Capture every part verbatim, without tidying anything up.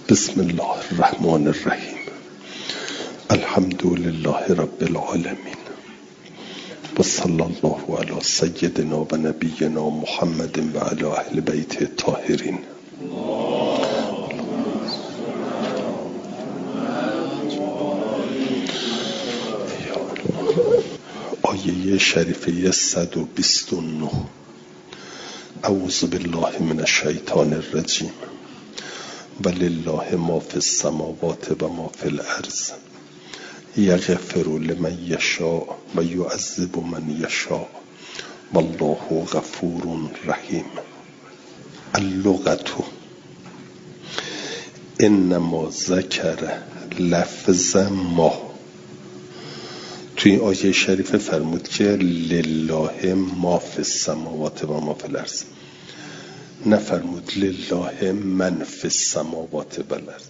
بسم الله الرحمن الرحیم. الحمد لله رب العالمین و صلی الله علی سیدنا و نبینا محمد و علی اهل بیت الطاهرین. آیه شریفه صد و بیست و نه. اعوذ بالله من الشیطان الرجیم. ولله ما فی السماوات و ما فی الارض یغفر لمن یشاء و یعذب من یشاء والله غفور رحیم. اللغة انما ذکر لفظ ما. توی این آیه شریف فرمود که لله ما فی السماوات و ما فی الارض، نفرمود لله من فی السماوات و الارض،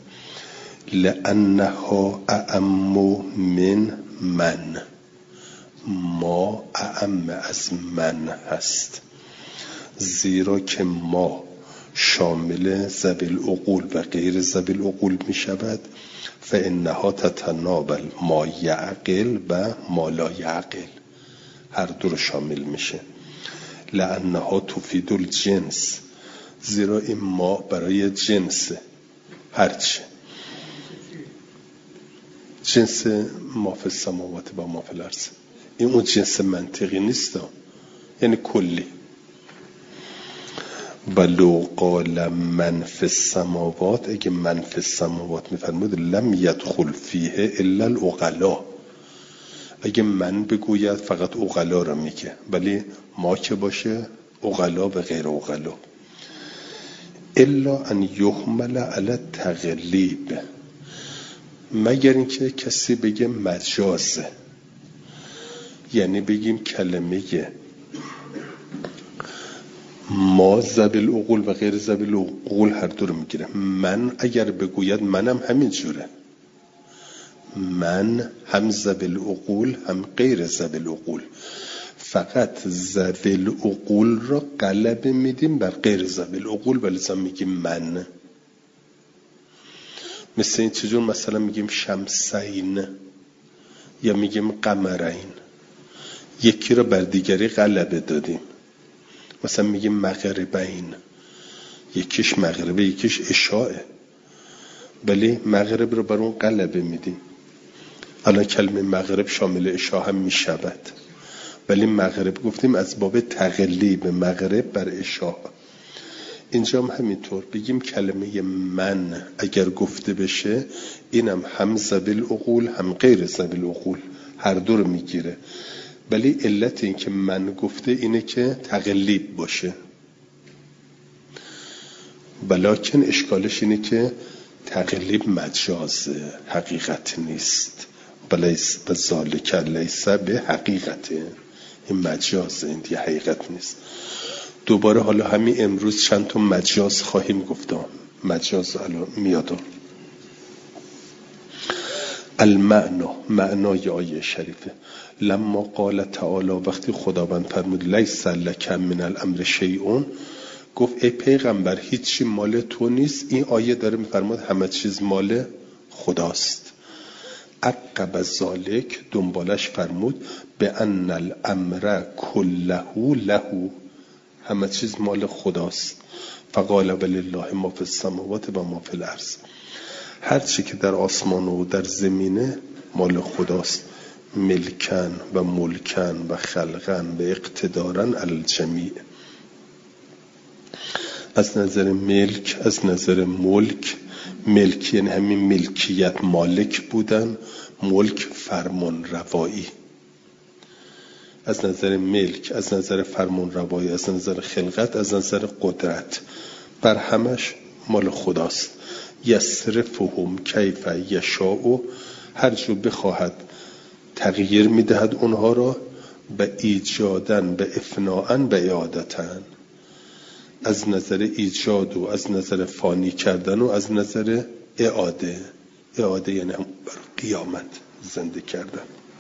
لانها اعم من من. ما اعم از من هست، زیرا که ما شامل ذوی العقول و غیر ذوی العقول می شود. فانها تتناول ما یعقل و ما لا یعقل، هر دو رو شامل میشه. لانها تفید الجنس، زیرا این ما برای جنس هرچه جنس ما فی السماوات و ما فی الارض. این اون جنس منطقی نیست، یعنی کلی. ولو قال من فی السماوات، اگه من فی السماوات میفرمود لم یدخل فیه الا العقلا. اگه من بگوید فقط عقلا رو میگه، ولی ما که باشه عقلا و غیر عقلا. الا ان یحمل علی التغلیب، مگر اینکه کسی بگه مجازه، یعنی بگیم کلمه ما ذوی العقول و غیر ذوی العقول هر دو رو میگیره. من اگر بگوید منم همین جوره، من هم ذوی العقول هم غیر ذوی العقول، فقط ذوی العقول را غلبه میدیم بر غیر ذوی العقول، ولی لازم میگیم من. مثل این چجور مثلا میگیم شمسین یا میگیم قمرین، یکی را بر دیگری غلبه دادیم. مثلا میگیم مغربین، یکیش مغربه یکیش عشاءه، ولی مغرب رو بر اون غلبه میدیم. الان کلمه مغرب شامل عشاء هم میشود، ولی مغرب گفتیم از باب تغلیب مغرب بر عشاء. اینجا هم همینطور بگیم کلمه من اگر گفته بشه، اینم هم ذوی العقول هم غیر ذوی العقول هر دو رو میگیره، ولی علت این که من گفته اینه که تغلیب باشه. بلکن اشکالش اینه که تغلیب مجازه، حقیقت نیست. بلیس و ذالک لیس به حقیقته، این مجازه، این دیگه حقیقت نیست. دوباره حالا همین امروز چند تا مجاز خواهیم گفتم. مجاز الان میادم. المعنا، معنای آیه شریفه. لما قال تعالی، وقتی خداوند فرمود لیس لک من الامر شیء، گفت ای پیغمبر هیچی مال تو نیست. این آیه داره میفرماد همه چیز مال خداست. عقب ذالک، دنبالش فرمود به ان الامر کله له، همه چیز مال خداست. فقال ولله ما فی السماوات و ما فی الارض، هر چی که در آسمان و در زمینه مال خداست. ملکن و ملکن و خلقن و اقتدارن علی الجمیع. از نظر ملک، از نظر ملک، ملک یعنی همین ملکیت، مالک بودن، ملک فرمان روایی. از نظر ملک، از نظر فرمان روایی، از نظر خلقت، از نظر قدرت، بر همش مال خداست. یصرفهم کیف یشاء، هر جو بخواهد تغییر میدهد اونها را، به ایجادن، به افناعن، به اعادتن. از نظر ایجاد و از نظر فانی کردن و از نظر اعاده. اعاده یعنی هم بر قیامت زنده کردن.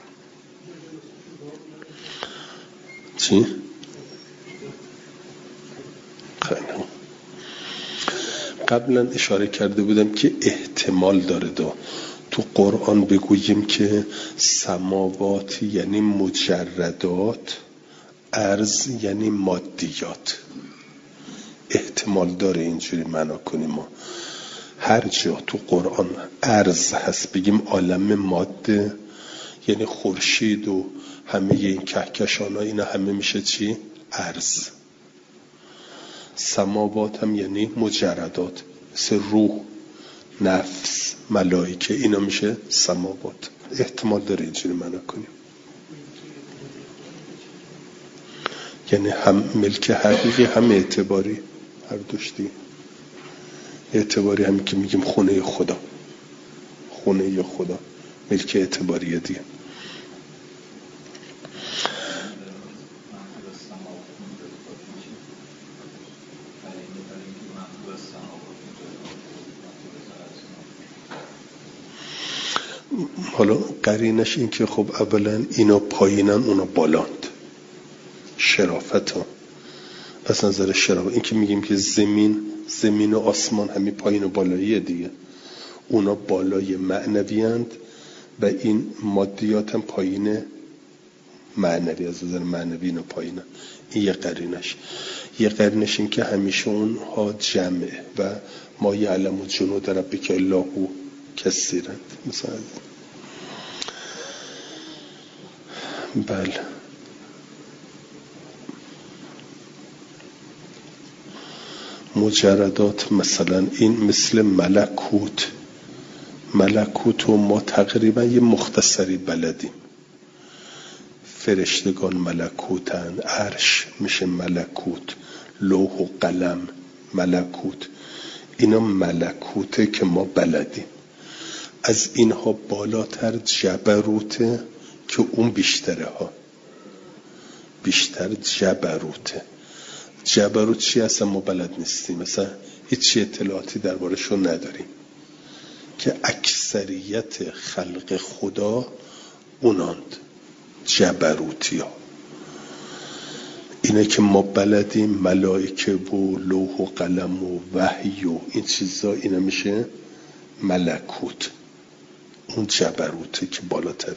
چی؟ خیلی قبلا اشاره کرده بودم که احتمال داره دا تو قرآن بگوییم که سماوات یعنی مجردات، ارض یعنی مادیات. احتمال داره اینجوری معنا کنیم. ما هر جا تو قرآن ارض هست بگیم عالم ماده، یعنی خورشید و همه این کهکشان ها اینا همه میشه چی؟ ارض. سماوات هم یعنی مجردات، مثل روح، نفس، ملائکه، اینا میشه سماوات. احتمال داره اینجوری معنا کنیم، یعنی هم ملک حقیقی هم اعتباری، هر دوشتی. اعتباری همین که میگیم خونه خدا، خونه خدا، ملک اعتباریه دیگه. حالا قرینش این که خب اولا اینا پایینن اونا بالاند، شرافت ها از نظر شرافت. این که میگیم که زمین زمین و آسمان همین پایین و بالاییه دیگه، اونا بالای معنوی هند و این مادیات هم پایین معنوی، از نظر معنوی اینا پایینه. این یه قرینش. یه قرینش این که همیشه اونها جمعه و ما یعلم جنود ربک الا هو کثیرند مثلا. بله مجردات مثلا این مثل ملکوت. ملکوت و ما تقریبا یه مختصری بلدیم. فرشتگان ملکوتن، عرش میشه ملکوت، لوح و قلم ملکوت، اینا ملکوته که ما بلدیم. از اینها بالاتر جبروته که اون بیشتره ها، بیشتر جبروته. جبروت چی اصلا ما بلد نیستیم، مثلا هیچ اطلاعاتی دربارشون نداریم، که اکثریت خلق خدا اوناند جبروتی ها. اینه که ما بلدیم ملائکه و لوح و قلم و وحی و این چیزا، اینا میشه ملکوت، اون جبروته که بالاتره.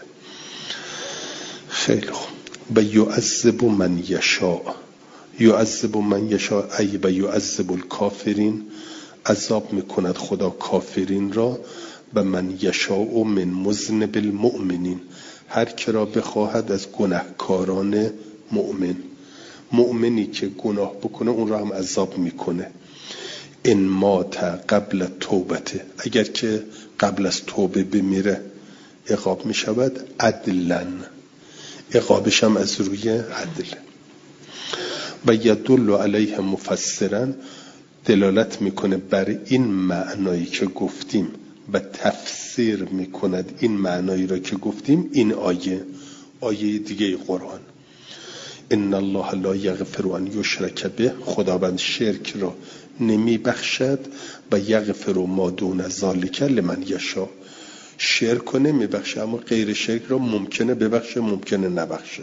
خیلی خوب. و یعذب من یشاء، یعذب من یشاء ای و یعذب الکافرین، عذاب میکند خدا کافرین را. و من یشاء من مذنب المؤمنین، هر که را بخواهد از گناهکاران مؤمن. مؤمنی که گناه بکنه اون را هم عذاب میکنه. ان مات قبل توبته، اگر که قبل از توبه بمیره عقاب میشود عدلا، عقابش هم از روی عدل. و یدل علیه مفسرا، دلالت میکنه بر این معنایی که گفتیم و تفسیر میکند این معنایی را که گفتیم این آیه، آیه دیگه قرآن. ان الله لا یغفر ان یشرک به، خداوند شرک را نمی بخشد. و یغفر ما دون ذالک لمن یشاء، شرک رو نمی بخشه اما غیر شرک را ممکنه ببخشه ممکنه نبخشه.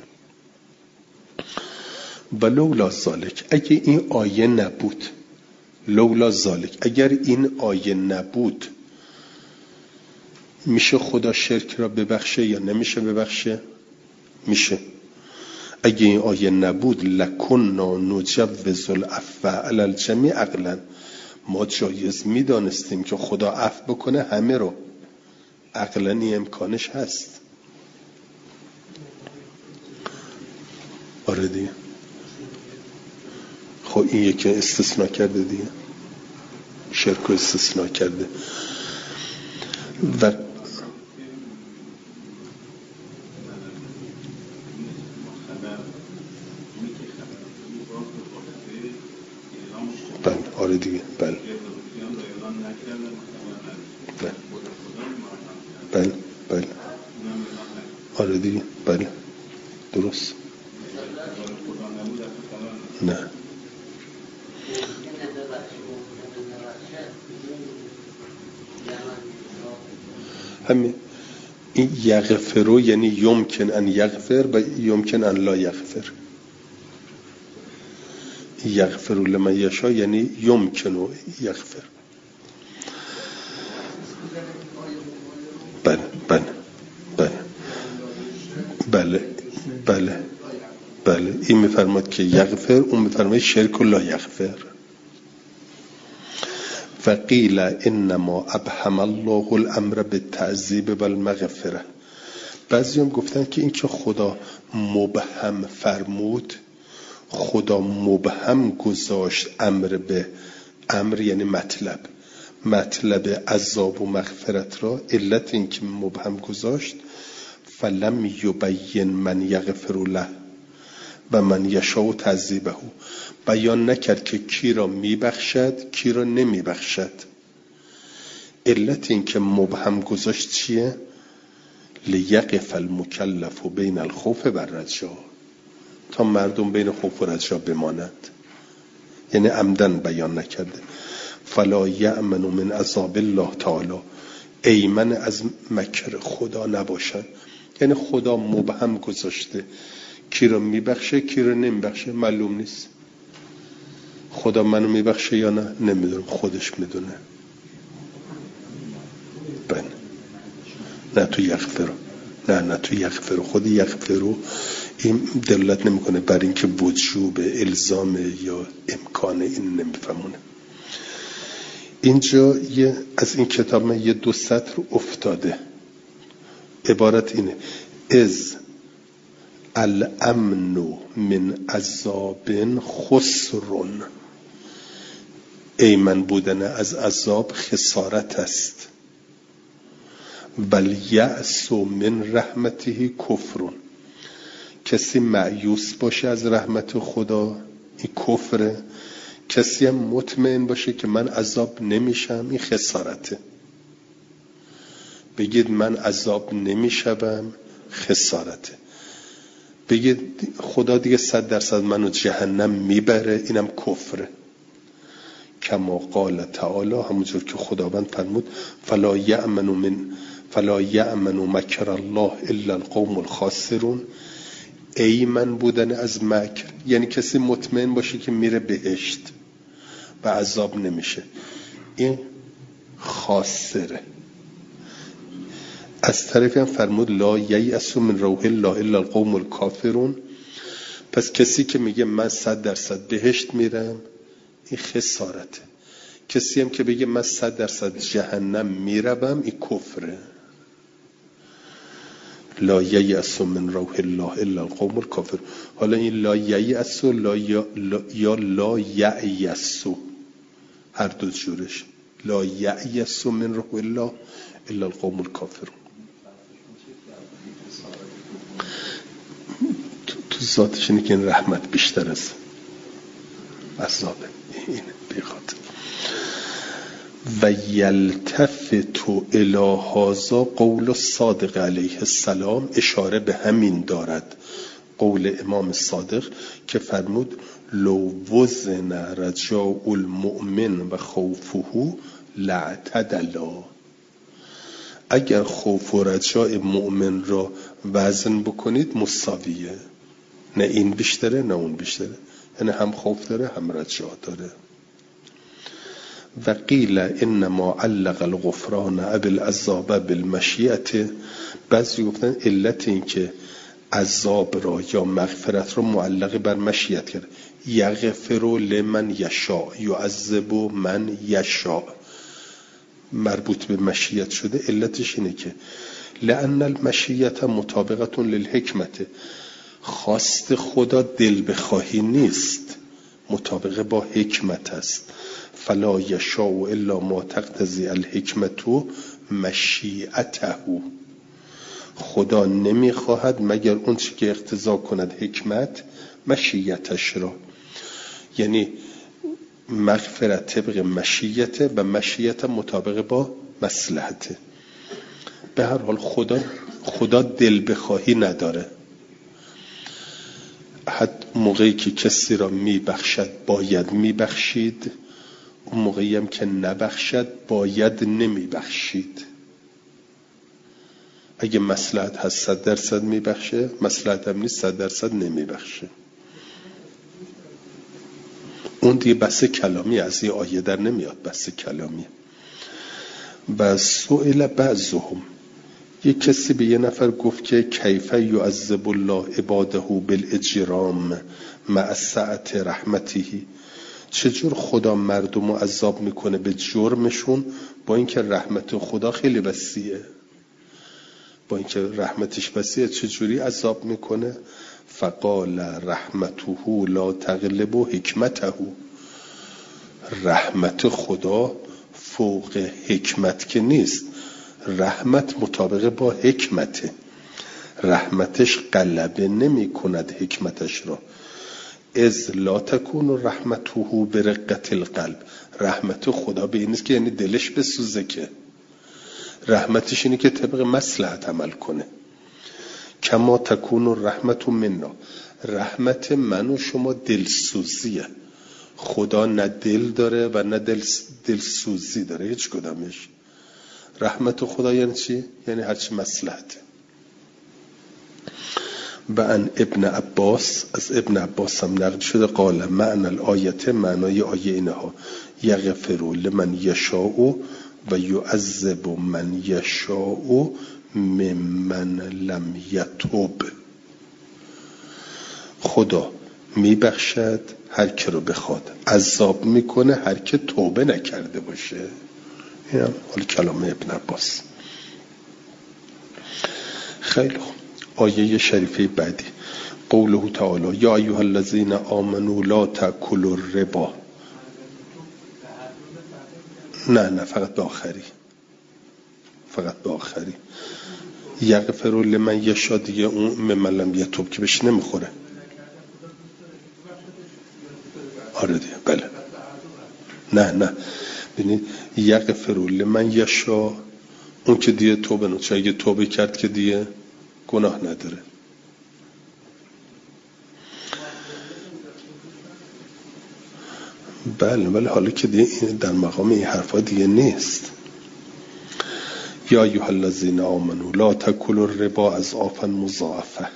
و لولا ذالک، اگه این آیه نبود، لولا ذالک، اگر این آیه نبود میشه خدا شرک را ببخشه یا نمیشه ببخشه؟ میشه. اگه این آیه نبود لکننا نجوز العفو علی الجمیع عقلا، ما جایز میدانستیم که خدا عفو بکنه همه رو، عقلا این امکانش هست. آره دیگه. خب این یکی استثناء کرده دیگه، شرک رو استثناء کرده. و بله آره دیگه. بله بله بله آره دیگه. بله درست. نه همین این یغفرو یعنی یمکن ان یغفر و یمکن ان لا یغفر. یغفر لمن یشاء یعنی یمکن یغفر. بله بله بله بله بله بله این میفرماد که یغفر، اون میفرماد شرک لا یغفر. فقیل انما ابهم الله الامر بالتعذیب والمغفره. بعضی هم گفتن که این که خدا مبهم فرمود، خدا مبهم گذاشت امر به امر، یعنی مطلب مطلب عذاب و مغفرت را، علت این که مبهم گذاشت فلم یبین من یغفر له و من یشاء تعذیبه، بیان نکرد که کی را میبخشد کی را نمیبخشد. علت این که مبهم گذاشت چیه؟ لیقف المکلف بین الخوف و الرجا، تا مردم بین خوف و رجا بماند، یعنی عمدن بیان نکرده. فلا یأمن من عذاب الله تعالی، ایمن از مکر خدا نباشن، یعنی خدا مبهم گذاشته کی رو میبخشه کی رو نمیبخشه معلوم نیست. خدا منو میبخشه یا نه نمیدونم، خودش میدونه. بله نه تو یغفر، نه نه تو یغفر، خود یغفر این دلالت نمیکنه بر اینکه وجوب الزام یا امکان این نمیفهمونه. اینجا یه از این کتاب من یه دو سطر افتاده، عبارت اینه: از الامن من عذاب خسرون، ایمن بودن از عذاب خسارت است. بل یأس من رحمته کفرون، کسی مایوس باشه از رحمت خدا این کفره، کسی هم مطمئن باشه که من عذاب نمیشم این خسارته. بگید من عذاب نمیشم خسارته، بگید خدا دیگه صد درصد منو جهنم میبره اینم کفره. کما قال تعالی، همونجور که خداوند فرمود فلا یأمن من فلا یأمن مکر الله الا القوم الخاسرون، ایمن بودن از مکر یعنی کسی مطمئن باشه که میره بهشت و عذاب نمیشه، این خاسره. از طرفی هم فرمود لا ییأس من روح الله الا القوم الکافرون، پس کسی که میگه من صد درصد بهشت میرم این خسارته، کسی هم که بگه من صد درصد جهنم میرم این کفره. لا ییأس من روح الله الا القوم الکافر. حالا این لا ییأس لا یا لا ییأس هر دو جورش، لا ییأس من روح الله الا القوم الکافر. تو ذاتش اینه که این رحمت بیشتر از عذابه، این بیخاطر. و یلتفت الی هذا قول الصادق علیه السلام، اشاره به همین دارد قول امام صادق که فرمود لو وزن رجاء المؤمن و خوفه لاعتدلا، اگر خوف و رجاء مؤمن را وزن بکنید مساویه، نه این بیشتره نه اون بیشتره، یعنی هم خوف داره هم رجاء داره. و قیل انما علق الغفران ابل العذاب بالمشیئه، بعضی گفتن علت این که عذاب را یا مغفرت را معلق بر مشیت کرد، یغفر لمن یشاء یعذب من یشاء، مربوط به مشیت شده. علتش اینه که لأن المشیت مطابقت للحکمت، خواست خدا دل بخواهی نیست، مطابقه با حکمت است. فلا یشاء الا ما تقتضی الحکمت مشیئته، خدا نمیخواهد مگر اون چی که اقتضا کند حکمت مشیتش را، یعنی مغفرت طبق مشیت و مشیت مطابق با مصلحته. به هر حال خدا خدا دل بخواهی نداره، حد موقعی که کسی را میبخشد باید میبخشید، اون موقعی هم که نبخشد باید نمیبخشید. اگه مصلحت هست صد درصد میبخشه، مصلحت هم نیست صد درصد نمیبخشه. اون دیگه بحث کلامی، از این آیه در نمیاد، بحث کلامی. و سئل بعضهم، یک کسی به یه نفر گفت که کیف یعذب الله عباده بالاجرام مع سعة رحمته، چجور خدا مردم رو عذاب میکنه به جرمشون با اینکه رحمت خدا خیلی وسیعه، با اینکه رحمتش وسیعه چجوری عذاب میکنه؟ فقال رحمته لا تغلب حکمته، رحمت خدا فوق حکمت که نیست، رحمت مطابق با حکمته، رحمتش غلبه نمی کند حکمتش را. از لا تکون رحمته برقت القلب، رحمت خدا به این نیست که یعنی دلش بسوزه، که رحمتش اینه که طبق مصلحت عمل کنه. کما تکون رحمت منا، رحمت من و شما دلسوزیه، خدا نه دل داره و نه دل دلسوزی داره، هیچ کدامش. رحمت خدا یعنی چی؟ یعنی هرچی مصلحته. و ان ابن عباس، از ابن عباس هم نقل شده، قال معنی الآیت، معنای آیه اینها، یغفر لمن یشاء و یعذب من یشاء ممن لم یتوب، خدا میبخشد هر کی رو بخواد، عذاب میکنه هر کی توبه نکرده باشه. این هم حالا کلام ابن عباس. خیلی خوب. آیه شریفه بعدی قوله تعالی یا ایها الذین آمنوا لا تأکلوا الربا. نه نه فقط به آخری، فقط به آخری. یغفر لمن یشاء دیگه اون ممن لم یتوب که بهش نمیخوره. آره دیگه بله. نه نه ببینید یغفر لمن یشاء اون که دیگه توبه نه، چون اگه توبه کرد که دیگه گناه نداره. بله ولی حالا که دیگه در مقام این حرفا دیگه نیست. یا ایها الذین آمنوا لا تأکلوا الربا اضعافا مضاعفه،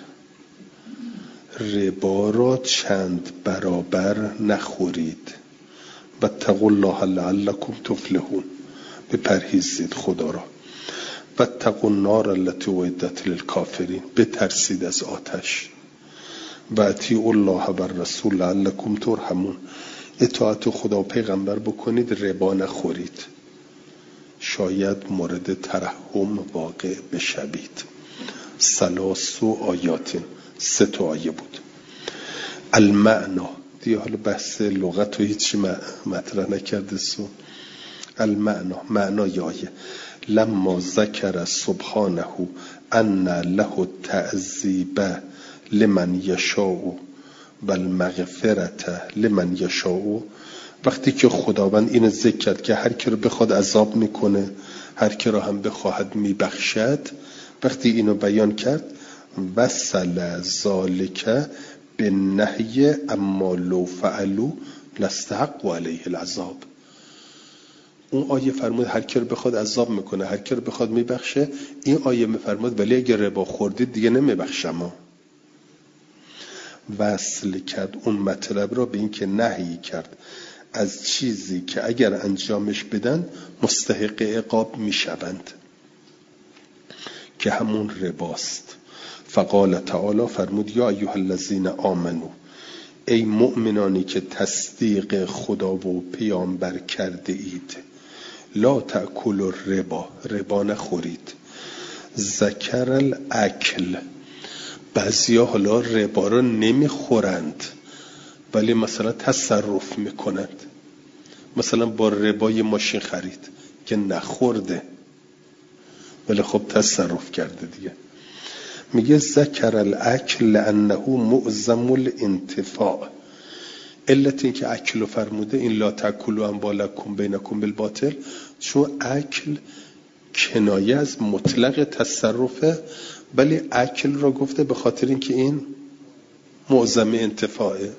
ربا را چند برابر نخورید. واتقوا الله لعلکم تفلحون، بپرهیزید خدا را. واتقوا النار التي اعدت للکافرین، بترسید از آتش. و اطیعوا الله و الرسول لعلکم ترحمون، اطاعت خدا و پیغمبر بکنید، ربا نخورید، شاید مورد ترحم واقع بشوید. سلاسو آیاتین، سه تا آیه بود. المعنا دیگه حالا بحث لغت و هیچی مطرح نکرده سو. المعنا، معنای آیه لما ذکر سبحانه ان له تعذیب لمن یشاء و المغفرت لمن یشاء، وقتی که خداوند اینو ذکر کرد که هر کی رو بخواد عذاب میکنه، هر کی رو هم بخواهد میبخشد، وقتی اینو بیان کرد وصل ذالک بالنهی اما لو فعلوا لاستحقوا علیه العذاب. اون آیه فرمود هر کی رو بخواد عذاب میکنه، هر کی رو بخواد میبخشه. این آیه میفرماد ولی اگه ربا خوردید دیگه نمیبخشم. وصل کرد اون مطلب را به این که نهی کرد از چیزی که اگر انجامش بدن مستحق عقاب میشوند، که همون رباست. فقال تعالی، فرمود یا ایها الذین آمنو، ای مؤمنانی که تصدیق خدا و پیامبر کرده اید، لا تأکلوا الربا، ربا نخورید. ذکر الاکل، بعضیا حالا ربا رو نمیخورند ولی مثلا تصرف میکنند، مثلا با ربا یه ماشین خرید که نخورده ولی خب تصرف کرده دیگه. میگه ذکر الاکل لانه معظم الانتفاع، علت این که اکل فرموده این لا تأکلوا اموالکم بینکم بالباطل، چون اکل کنایه از مطلق تصرفه، ولی اکل را گفته به خاطر اینکه این معظم انتفاعه.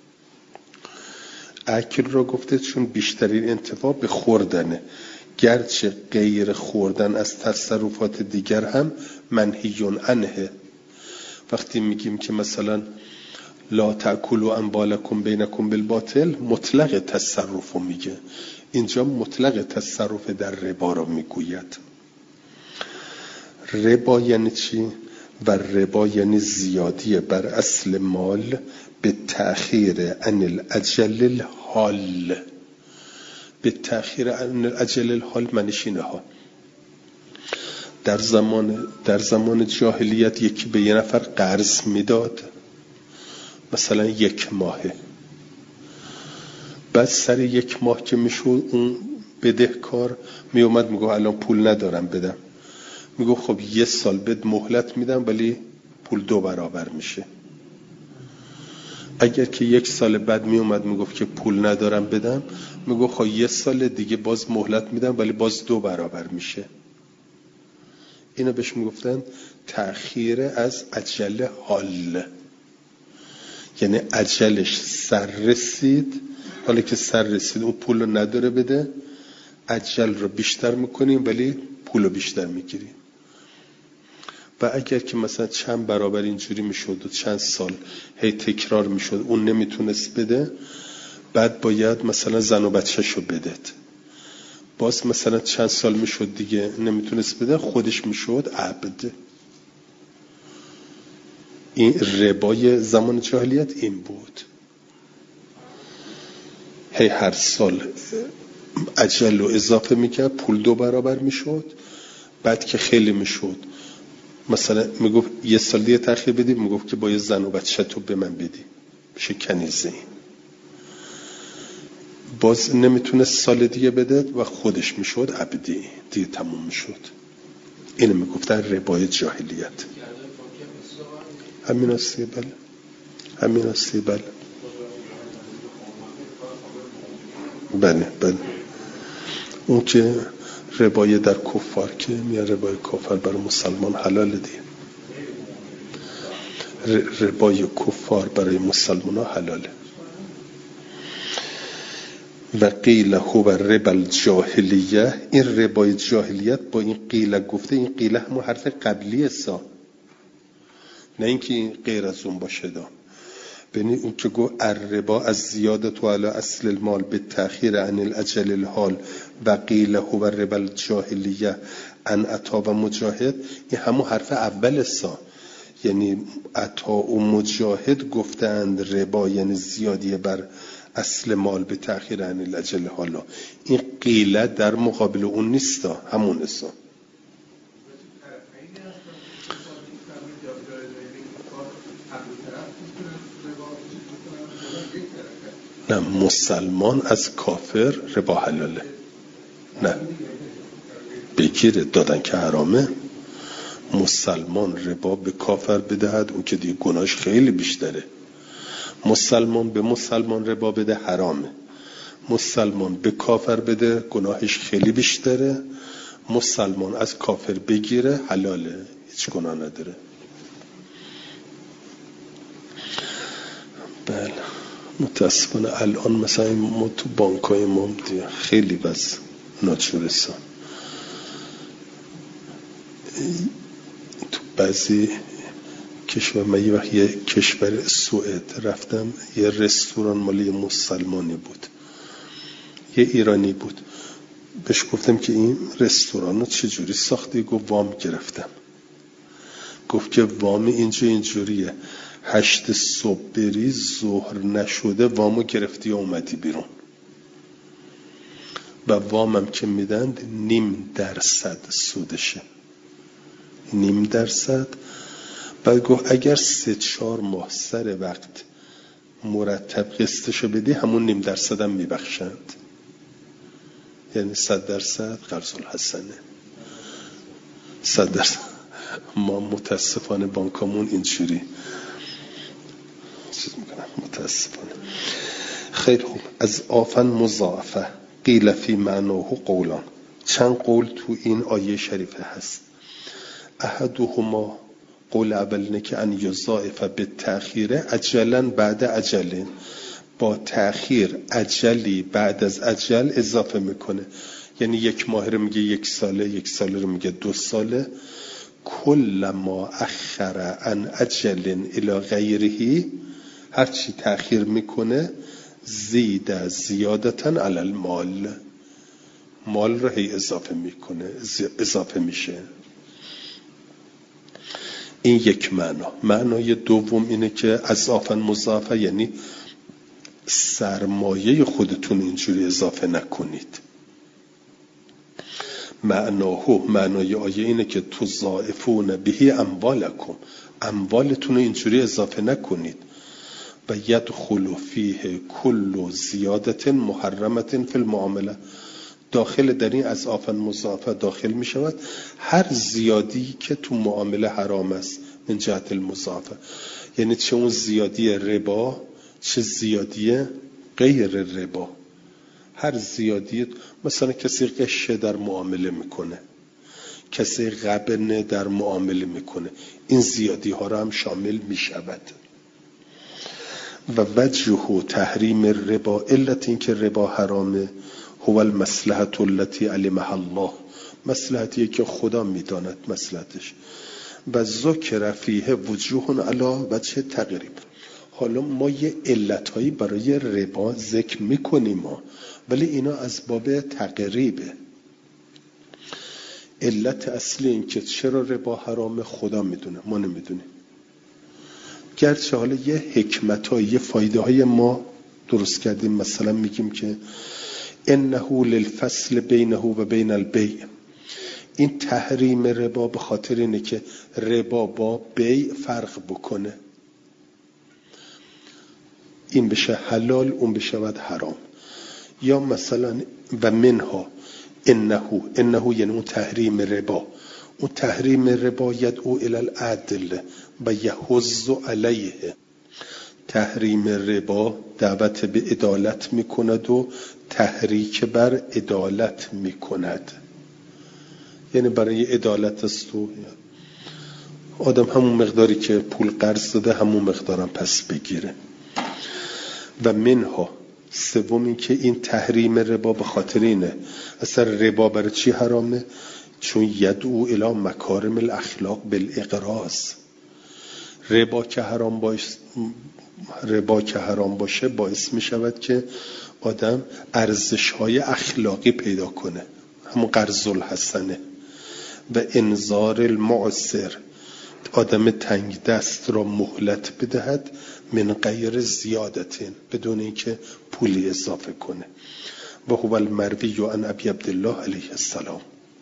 اکل را گفته چون بیشترین انتفاع به خوردنه، گرچه غیر خوردن از تصرفات دیگر هم منهی عنه. وقتی میگیم که مثلا لا تأکلوا اموالکم بینکم بالباطل مطلق تصرف رو میگه، اینجا مطلق تصرف در ربا رو میگوید. ربا یعنی چی؟ و ربا یعنی زیادی بر اصل مال به تأخیر عن الاجل الحال. به تأخیر عن الاجل الحال معنیش اینه ها، در زمان در زمان جاهلیت یکی به یه نفر قرض میداد مثلا یک ماهه، بعد سر یک ماه که میشد اون بدهکار میومد میگه الان پول ندارم بدم، میگه خب یه سال بد مهلت میدم ولی پول دو برابر میشه. اگر که یک سال بعد میومد میگفت که پول ندارم بدم، میگه خب یه سال دیگه باز مهلت میدم ولی باز دو برابر میشه. اینو بهش میگفتن تأخیر از اجل حال، یعنی اجلش سر رسید، حالا که سر رسید اون پول رو نداره بده، اجل رو بیشتر میکنیم ولی پول رو بیشتر میگیریم. و اگر که مثلا چند برابر اینجوری میشد و چند سال هی تکرار میشد اون نمیتونست بده، بعد باید مثلا زن و بچه‌شو بدهد، باز مثلا چند سال میشد دیگه نمیتونست بده، خودش میشد عبد. این ربای زمان جاهلیت این بود، هی هر سال اجل رو اضافه میکرد، پول دو برابر میشد، بعد که خیلی میشد مثلا میگفت یه سال دیگه تأخیر بدی، میگفت که با یه زن و بچه تو به من بدی، میشه کنیزه. باز نمیتونه سال دیگه بده و خودش میشد عبدی، دیگه تموم میشد. اینو میگفتن ربای جاهلیت. همین هستی بله، همین هستی بله بله بله. اون که ربای در کفار که میاد، ربای کفار برای مسلمان حلال دیگه، ربای کفار برای مسلمان ها حلاله. و قیل هو ربا الجاهلیه، این ربای جاهلیت با این قیل گفته، این قیل همون حرف قبلی سا، نه اینکه این غیر از اون باشه دا. ببین اون که گفت الربا از زیادت علی اصل المال به تأخیر عن الاجل الحال و قیل هو ربا الجاهلیه ان عطا و مجاهد، این همون حرف اول سا، یعنی عطا و مجاهد گفتند ربا یعنی زیادی بر اصل مال به تأخیر عن الاجل حالا. این قیله در مقابل اون نیستا، همون نیستا. نه مسلمان از کافر ربا حلاله، نه بگیره دادن که حرامه. مسلمان ربا به کافر بدهد اون که دیگه گناهش خیلی بیشتره. مسلمان به مسلمان ربا بده حرامه، مسلمان به کافر بده گناهش خیلی بیشتره. مسلمان از کافر بگیره حلاله، هیچ گناه نداره. بله متاسفانه الان مثلا ما تو بانکای ما خیلی وضع ناچورستان، تو بعضی کشور، من یه وقت یه کشور سوئد رفتم، یه رستوران مالی مسلمانی بود، یه ایرانی بود، بهش گفتم که این رستوران رو چجوری ساختی؟ گفت وام گرفتم. گفت که وام اینجا اینجوریه، هشت صبح بری ظهر نشده وامو گرفتی و اومدی بیرون، و وامم که میدن نیم درصد سودشه، نیم درصد. بعد گفت اگر سه چهار ماه سر وقت مرتب قسطشو بدی همون نیم درصد هم میبخشند، یعنی صد درصد قرض الحسنه. صد درصد. ما متاسفانه بانکامون اینجوری چیز میکنم، متاسفانه. خیلی خوب. از آفن مضاعفه قیل فی معناه قولان، چند قول تو این آیه شریفه هست. احدهما قول اول اینه که ان یضاعف به تأخیر اجلا بعد اجلین، با تأخیر اجلی بعد از اجل اضافه میکنه، یعنی یک ماه رو میگه یک ساله، یک ساله رو میگه دو ساله. کل ما اخر عن اجل الى غیره، هر چی تأخیر میکنه زید زیادتن علی المال، مال رو هی اضافه میکنه، اضافه میشه. این یک معنا. معنای دوم اینه که اضافا مضافه، یعنی سرمایه خودتون اینجوری اضافه نکنید. معناه معنای آیه اینه که تضاعفون به اموالکم، اموالتون اینجوری اضافه نکنید. و یدخل فیه کل زیادت محرمت فی المعامله، داخل در این اضافا مضافه داخل می شود هر زیادی که تو معامله حرام است من جهت المضافه، یعنی چه اون زیادی ربا چه زیادی غیر ربا. هر زیادی، مثلا کسی غش در معامله میکنه، کسی غبن در معامله میکنه، این زیادی ها را هم شامل می شود. و وجه تحریم الربا، علت این که ربا حرامه، هو المصلحة التي علمها الله، مصلحتیه که خدا میداند مصلحتش. و ذکر فیه وجوه علی وجه تقریب. حالا ما یه علتهایی برای ربا ذکر میکنیم ما، ولی اینا از باب تقریبه. علت اصلی این که چرا ربا حرامه خدا میدونه، ما نمیدونیم. گرچه حالا یه حکمت‌های یه فایده های ما درست کردیم، مثلا میگیم که انه للفصل بینه و بین البیع، این تحریم ربا به خاطر اینه که ربا با بیع فرق بکنه، این بشه حلال اون بشود حرام. یا مثلا و منها انه، انه یعنی اون تحریم ربا، اون تحریم ربا یدعو الی العدل و یحض علیه، تحریم ربا دعوت به عدالت میکند و تحریک بر عدالت میکند، یعنی برای عدالت است و آدم همون مقداری که پول قرض داده همون مقدارم پس بگیره. و منها سوم این که این تحریم ربا به خاطر اینه، اصلا ربا برای چی حرامه؟ چون یدعو الی مکارم الاخلاق بالاقراض، ربا که حرام باشه، ربا که حرام باشه باعث می شود که آدم ارزش های اخلاقی پیدا کنه، همون قرض الحسنه. و انذار المعسر، آدم تنگ دست را مهلت بدهد من غیر زیادتین، بدون اینکه پولی اضافه کنه. و هو المروی عن ابی عبدالله علیه السلام،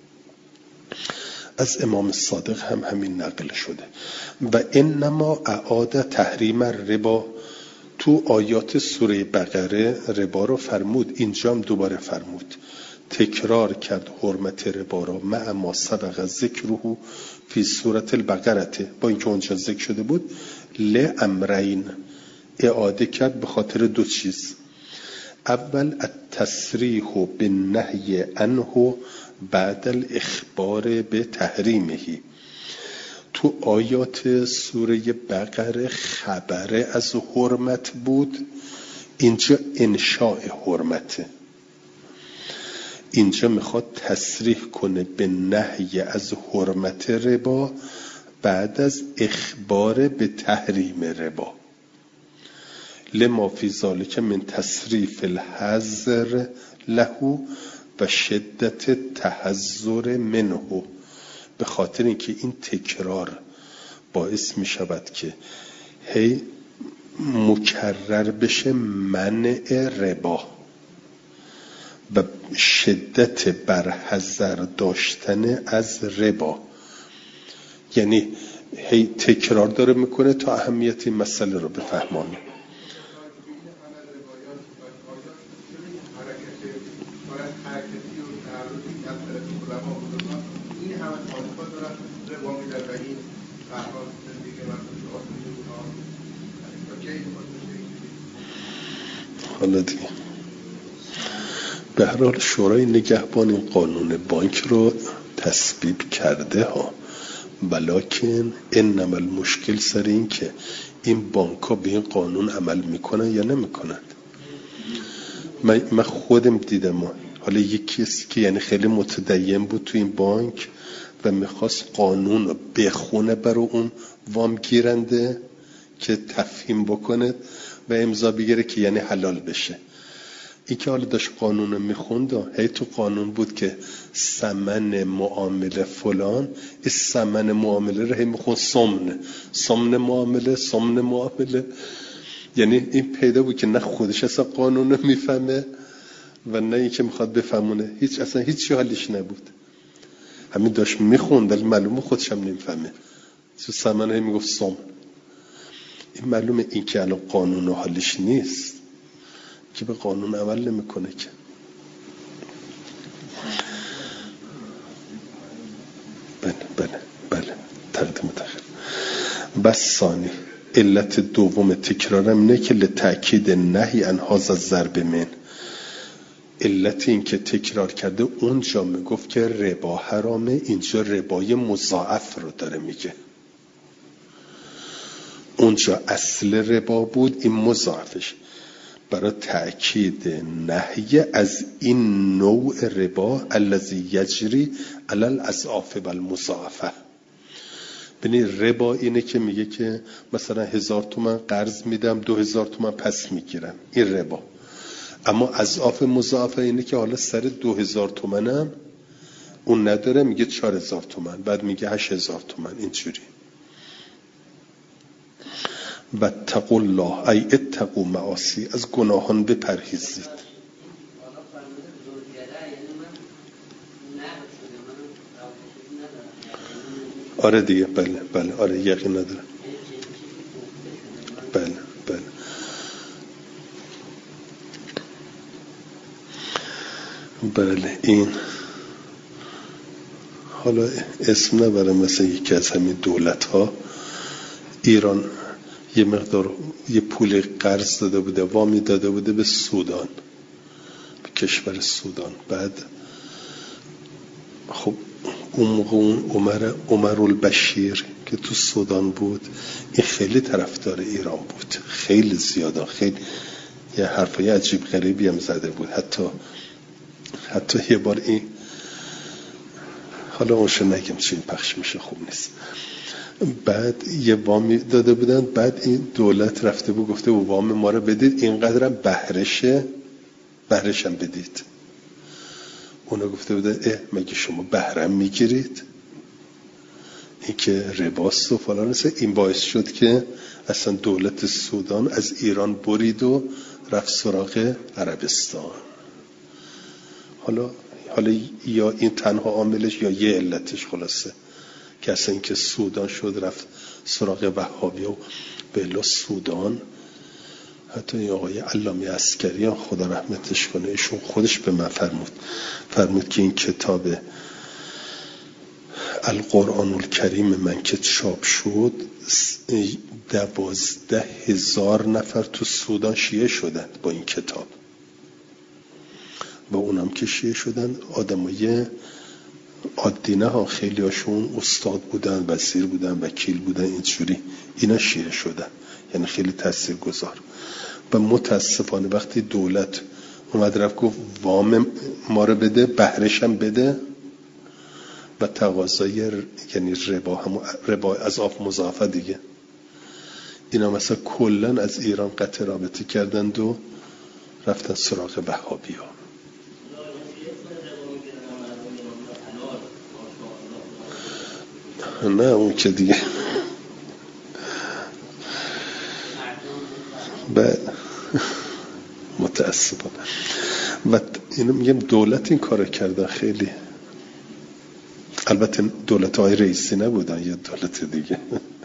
از امام صادق هم همین نقل شده. و انما اعاد تحریم الربا، تو آیات سوره بقره ربا رو فرمود، اینجا هم دوباره فرمود، تکرار کرد حرمت ربا را مع ما سبق ذکره فی سوره البقره، با اینکه اونجا ذکر شده بود لامرین، اعاده کرد به خاطر دو چیز. اول التصریح بالنهی عنه بعد الاخبار به تحریمه، تو آیات سوره بقره خبره از حرمت بود، اینجا انشاء حرمته، اینجا میخواد تصریح کنه به نهی از حرمت ربا بعد از اخبار به تحریم ربا. لما فی ذلک من تصریف الحذر له و شدت تحذر منه، به خاطر اینکه این تکرار باعث می شود که هی مکرر بشه منع ربا و شدت برحذر داشتن از ربا، یعنی هی تکرار داره میکنه تا اهمیت این مسئله رو بفهمانه. حالا دیگه به هر حال شورای نگهبان این قانون بانک رو تصویب کرده ها، ولکن انما المشکل سر این که این بانک ها به این قانون عمل میکنن یا نمیکنن. من خودم دیدم، حالا یکی کسی که یعنی خیلی متدین بود تو این بانک و میخواست قانون رو بخونه برای اون وام گیرنده که تفهیم بکنه و امضا بگیره که یعنی حلال بشه. این که حالا داشت قانون میخوند هی تو قانون بود که ثمن معامله فلان، این ثمن معامله رو هی میخوند سمن سمن معامله سمن معامله، یعنی این پیدا بود که نه خودش اصلا قانون رو میفهمه و نه این که میخواد بفهمونه، هیچ اصلا هیچ حالیش نبود، همین داشت میخوند ولی معلومه خودش هم نمیفهمه، تو ثمن هی میگفت سمن. این معلومه این که الان قانون و حالیش نیست که به قانون عمل نمیکنه که. بله بله بله تقدیم تخیر. بس ثانی علت دوم تکرارم اینه که لتأکید نهی عن هذا الضرب من، علت این که تکرار کرده اونجا میگفت که ربا حرامه، اینجا ربای مضاعف رو داره میگه. اونجا اصل ربا بود، این مضاعفش، برای تأکید نهی از این نوع ربا الذی یجری علی الاضعاف والمضاعفه. ببین ربا اینه که میگه که مثلا هزار تومن قرض میدم دو هزار تومن پس میگیرم، این ربا. اما اضعاف مضاعفه اینه که حالا سر دو هزار تومنم اون نداره، میگه چهار هزار تومن، بعد میگه هشت هزار تومن، اینجوری. و اتقوا الله ای اتقوا معاصی، از گناهان بپرهیزید. آره دیگه بله بله آره یقین ندارم. بله بله بله این حالا اسم نبرم، مثلا یکی از همین دولت ها ایران یه مقدار یه پول قرض داده بوده، وامی داده بوده به سودان، به کشور سودان. بعد خب اون موقع اون عمر عمرالبشیر که تو سودان بود، این خیلی طرفدار ایران بود، خیلی زیاده، خیلی یه حرفای عجیب غریبی هم زده بود. حتی حتی یه بار این حالا اونشو نگم چی پخش میشه خوب نیست. بعد یه وامی داده بودن، بعد این دولت رفته بود گفته بود وام ما رو بدید، اینقدرم بهرشه بهرشم بدید. اونا گفته بودن اه مگه شما بهرم میگیرید؟ این که رباست و فلان است. این باعث شد که اصلا دولت سودان از ایران برید و رفت سراغ عربستان. حالا حالا یا این تنها عاملش یا یه علتش خلاصه که اصلا این که سودان شد رفت سراغ وهابی و بلا سودان. حتی این آقای علامه عسکری هم خدا رحمتش کنه، ایشون خودش به من فرمود فرمود که این کتاب القرآن الکریم من که چاپ شد دوازده هزار نفر تو سودان شیعه شدن با این کتاب، و اونم که شیعه شدن آدمای عادی نه ها، خیلی هاشون استاد بودن، وزیر بودن، وکیل بودن، اینجوری اینا شیعه شدن، یعنی خیلی تأثیر گذار. و متاسفانه وقتی دولت اومد رفت گفت وام ما رو بده بهرشم بده و تقاضای یعنی ربا هم ربا از آف مضاعفه دیگه، اینا مثلا کلن از ایران قطع رابطه کردند و رفتن سراغ وهابی ها. نه اون که دیگه بله متاسفانه. و اینو میگم دولت این کار کردن خیلی، البته دولت های رئیسی نبودن، یه دولت دیگه.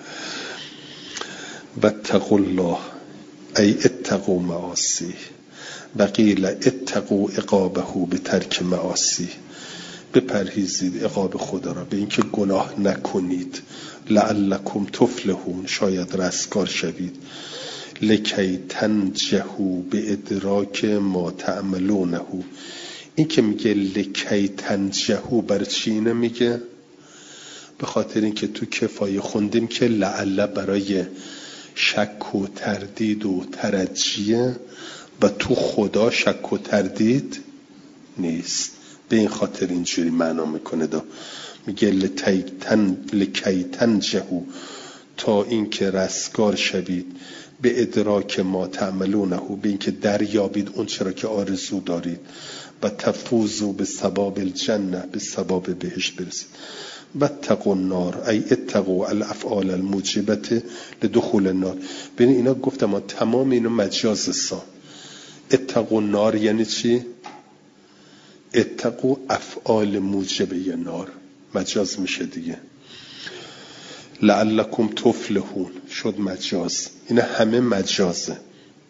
و اتقوا الله ای اتقوا معاصی و قیل اتقوا عقابه به ترک معاصی، بپرهیزید عقاب خدا را به اینکه گناه نکنید، لعلکم تفلحون شاید رستگار شوید، لکی تنجحوا به ادراک ما تعملونه. این که میگه لکی تنجحوا برای چی اینه میگه؟ به خاطر اینکه تو کفایه خوندیم که لعل برای شک و تردید و ترجیه و تو خدا شک و تردید نیست، به این خاطر اینجوری معنا میکنه. دا میگه لکی تنجحوا تا اینکه رستگار شوید به ادراک ما تعملونه، به اینکه دریابید اون چرا که آرزو دارید، و تفوزوا به ثواب الجنه، به ثواب بهشت برسید. و اتقوا النار ای اتقوا الافعال الموجبه لدخول النار. ببین اینا گفتم تمام اینا مجاز است. اتقوا النار یعنی چی؟ اتقوا افعال موجبه نار، مجاز میشه دیگه. لعلکم تفلحون شد مجاز. اینا همه مجازه.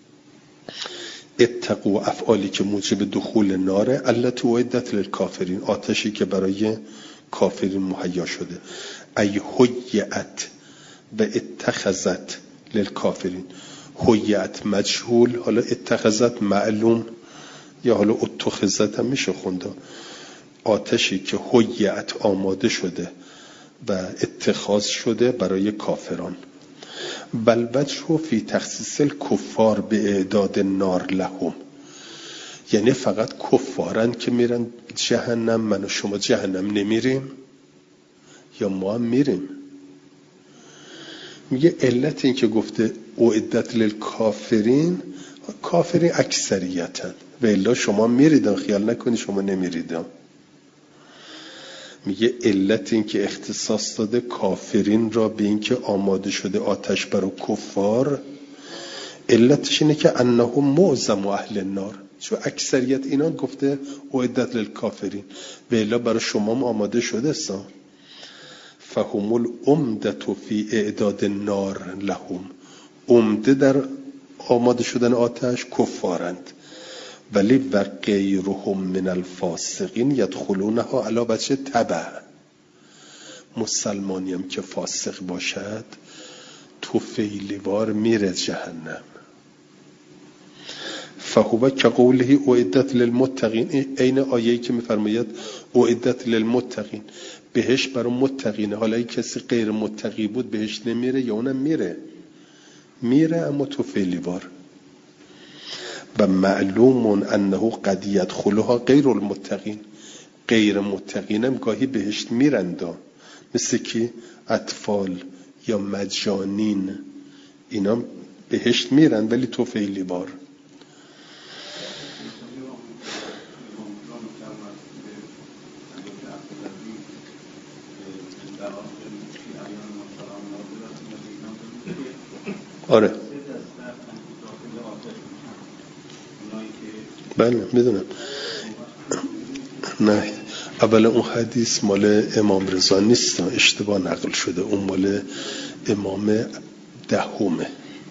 اتقوا افعالی که موجب دخول ناره، التي اعدت للکافرین، آتشی که برای کافرین مهیا شده. ای حیعت و اتخذت للکافرین. حیعت مجهول، حالا اتخذت معلوم، یا حالا اتخذت هم میشه خونده. آتشی که حیعت آماده شده و اتخاذ شده برای کافران. بل وجه فی تخصیص الکفار به اعداد نار لهم، یعنی فقط کفارن که میرن جهنم. من و شما جهنم نمیریم یا ما هم میریم؟ میگه علت این که گفته اعدت للکافرین، کافرین اکثریتن و الا شما میریدن، خیال نکنی شما نمیریدن. میگه علت این که اختصاص داده کافرین را به این که آماده شده آتش برای کفار، علتش اینه که انهم معظم اهل النار، چون اکثریت اینا گفته اعدت للکافرین و الا برای شما هم آماده شده است. فهم العمدة فی اعداد النار لهم، عمده در آماده شدن آتش کفارند. ولی و غیرهم من الفاسقین یدخلونها علی وجه تبع، مسلمانی هم که فاسق باشد تو فیلیوار میره جهنم. فهو کقوله اعدت للمتقین، این آیه‌ای که میفرماید اعدت للمتقین، بهش برای متقین. حالا این کسی غیر متقی بود بهش نمیره یا اونم میره؟ میره اما تو فیلیوار. و معلوم انه قد یدخلها غیر المتقین، غیر متقین هم گاهی بهشت میرندا، مثل که اطفال یا مجانین، اینا بهشت میرن ولی تو فعلی بار. آره بله میدونم. نه اولا اون حدیث مال امام رضا نیست، اشتباه نقل شده، اون مال امام دهمه.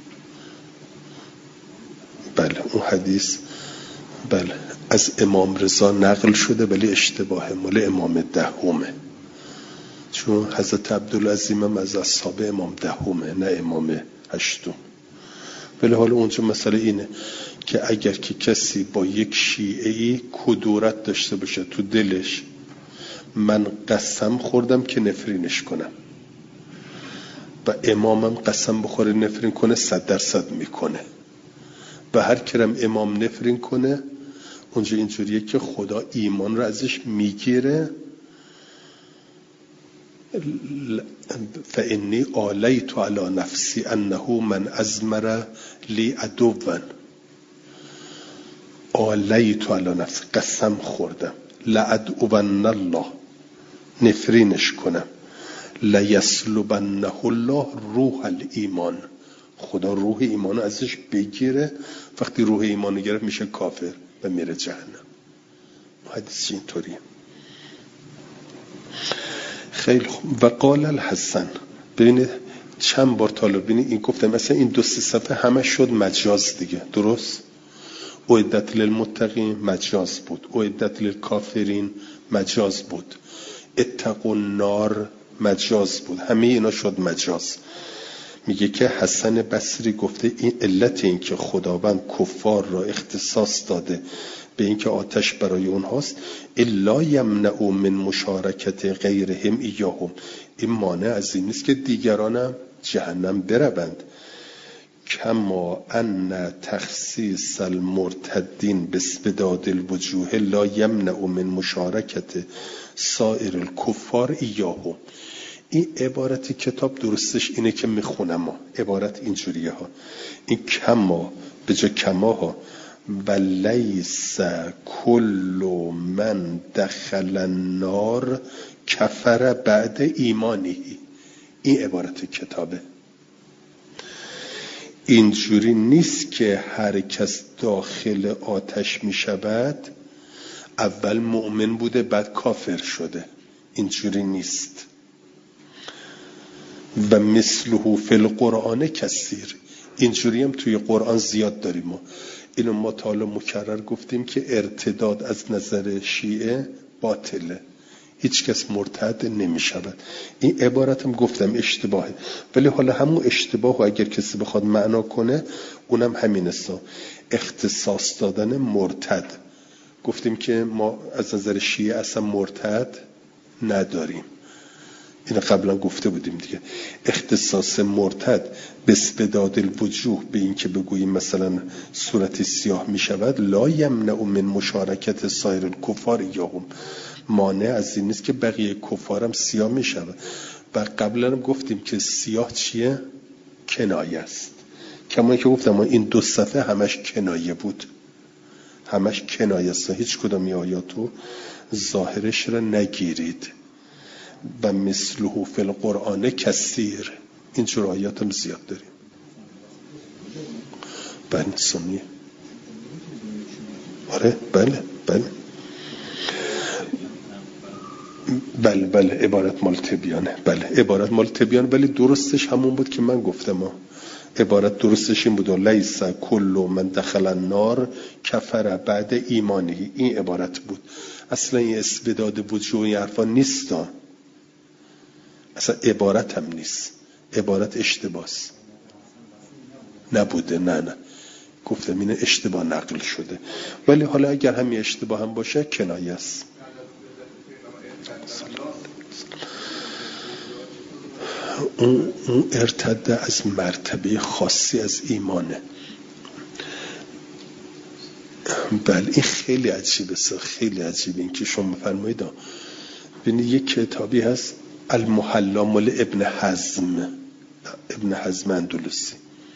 بله اون حدیث بله از امام رضا نقل شده ولی اشتباهه، مال امام دهمه، چون حضرت عبدالعظیم هم از اصحاب امام دهمه نه امام هشتم. ولی حالا اونجا مسئله اینه که اگر که کسی با یک شیعه‌ای کدورت داشته باشه تو دلش، من قسم خوردم که نفرینش کنم و امامم قسم بخوره نفرین کنه، صد درصد میکنه. و هر کرم امام نفرین کنه، اونجا اینجوریه که خدا ایمان رو ازش میگیره. فانی آلیت علی نفسی انه من ازمر لی عدوًا، آلیت علی نفسی قسم خوردم، لعدوًا الله نفرینش کنم، لیسلبنه الله روح الایمان، خدا روح ایمان ازش بگیره. وقتی روح ایمان گرفت میشه کافر و میره جهنم. حدیث اینطوریه. خیلی خوب. و قال الحسن، ببینید چند بار طالب ببینید این گفتم مثلا این دو سه صفحه همه شد مجاز دیگه، درست؟ اعدت للمتقین مجاز بود، اعدت للکافرین مجاز بود، اتقوا النار مجاز بود، همه اینا شد مجاز. میگه که حسن بصری گفته این علت این که خداوند کفار را اختصاص داده به اینکه آتش برای اونهاست، الا یمنع من مشارکت غیرهم ایاهم، این مانع از این نیست که دیگرانم جهنم بروند. کما ان تخصیص المرتدین باسبداد الوجوه لا یمنع من مشارکت سایر الکفار ایاهم، این عبارت کتاب درستش اینه که میخونم ها. عبارت اینجوریه ها، این کما به جا کما ها و لیس کل من دخل النار کفر بعد ایمانی. این عبارت کتابه. اینجوری نیست که هر کس داخل آتش می شود اول مؤمن بوده بعد کافر شده. اینجوری نیست. و مثله فی القرآن کثیر. اینجوری هم توی قرآن زیاد داریم. ما اینو ما تا حالا مکرر گفتیم که ارتداد از نظر شیعه باطله، هیچ کس مرتد نمی شود. این عبارتم گفتم اشتباهه، ولی حالا همون اشتباه و اگر کسی بخواد معنا کنه اونم همین است، اختصاص دادن مرتد. گفتیم که ما از نظر شیعه اصلا مرتد نداریم، این قبلا گفته بودیم دیگه. اختصاص مرتد به استبداد الوجوه، به این که بگوییم مثلا صورت سیاه می شود، لا یمنع من مشارکت سایر الکفار یاهم، مانع از این نیست که بقیه کفارم سیاه می شود. و قبلا هم گفتیم که سیاه چیه؟ کنایه است. کما که گفتم این دو صفحه همش کنایه بود، همش کنایه است، هیچ کدام آیاتو ظاهرش را نگیرید. و مثله فی القرآن کثیر، اینجور آیات هم زیاد داریم. بله سنیه، آره بله بله بله بله عبارت مال تبیانه، بله عبارت مال تبیانه، ولی درستش همون بود که من گفتم ها. عبارت درستش این بود لیس کل من دخل النار کفر بعد ایمانی. این عبارت بود. اصلا این استبداد وجوه این حرفا نیست، اصلا عبارت هم نیست، عبارت اشتباس نبوده. نه نه گفتم این اشتباه نقل شده، ولی حالا اگر همین اشتباه هم باشه کنایه است. اون, اون ارتده از مرتبه خاصی از ایمانه. بله این خیلی عجیبه، خیلی عجیبه این که شما فرمایید. ببینید یک کتابی هست المحلا مال ابن حزم، ابن حزم اندلسی.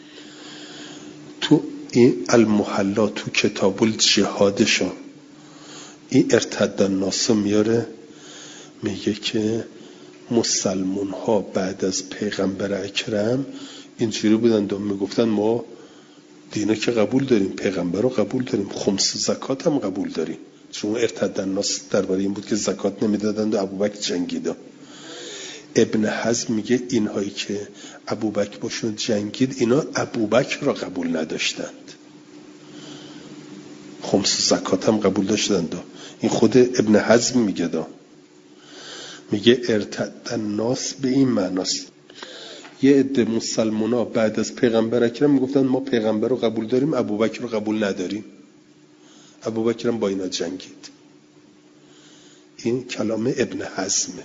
تو این المحلا تو کتاب الجهادشون این ارتد الناس میاره، میگه که مسلمون ها بعد از پیغمبر اکرم اینجوری بودن و میگفتن ما دینه که قبول داریم، پیغمبر رو قبول داریم، خمس زکات هم قبول داریم. چون ارتد الناس درباره این بود که زکات نمیدادند و ابوبکر جنگیده. ابن حزم میگه اینهایی که ابوبکر باشون جنگید اینا ابوبکر را قبول نداشتند، خمس زکات هم قبول داشتند. این خود ابن حزم میگه دا میگه ارتد الناس به این معناست. یه عده مسلمونا بعد از پیغمبر اکرم میگفتن ما پیغمبر رو قبول داریم، ابوبکر رو قبول نداریم، ابوبکر هم با اینا جنگید. این کلام ابن حزمه.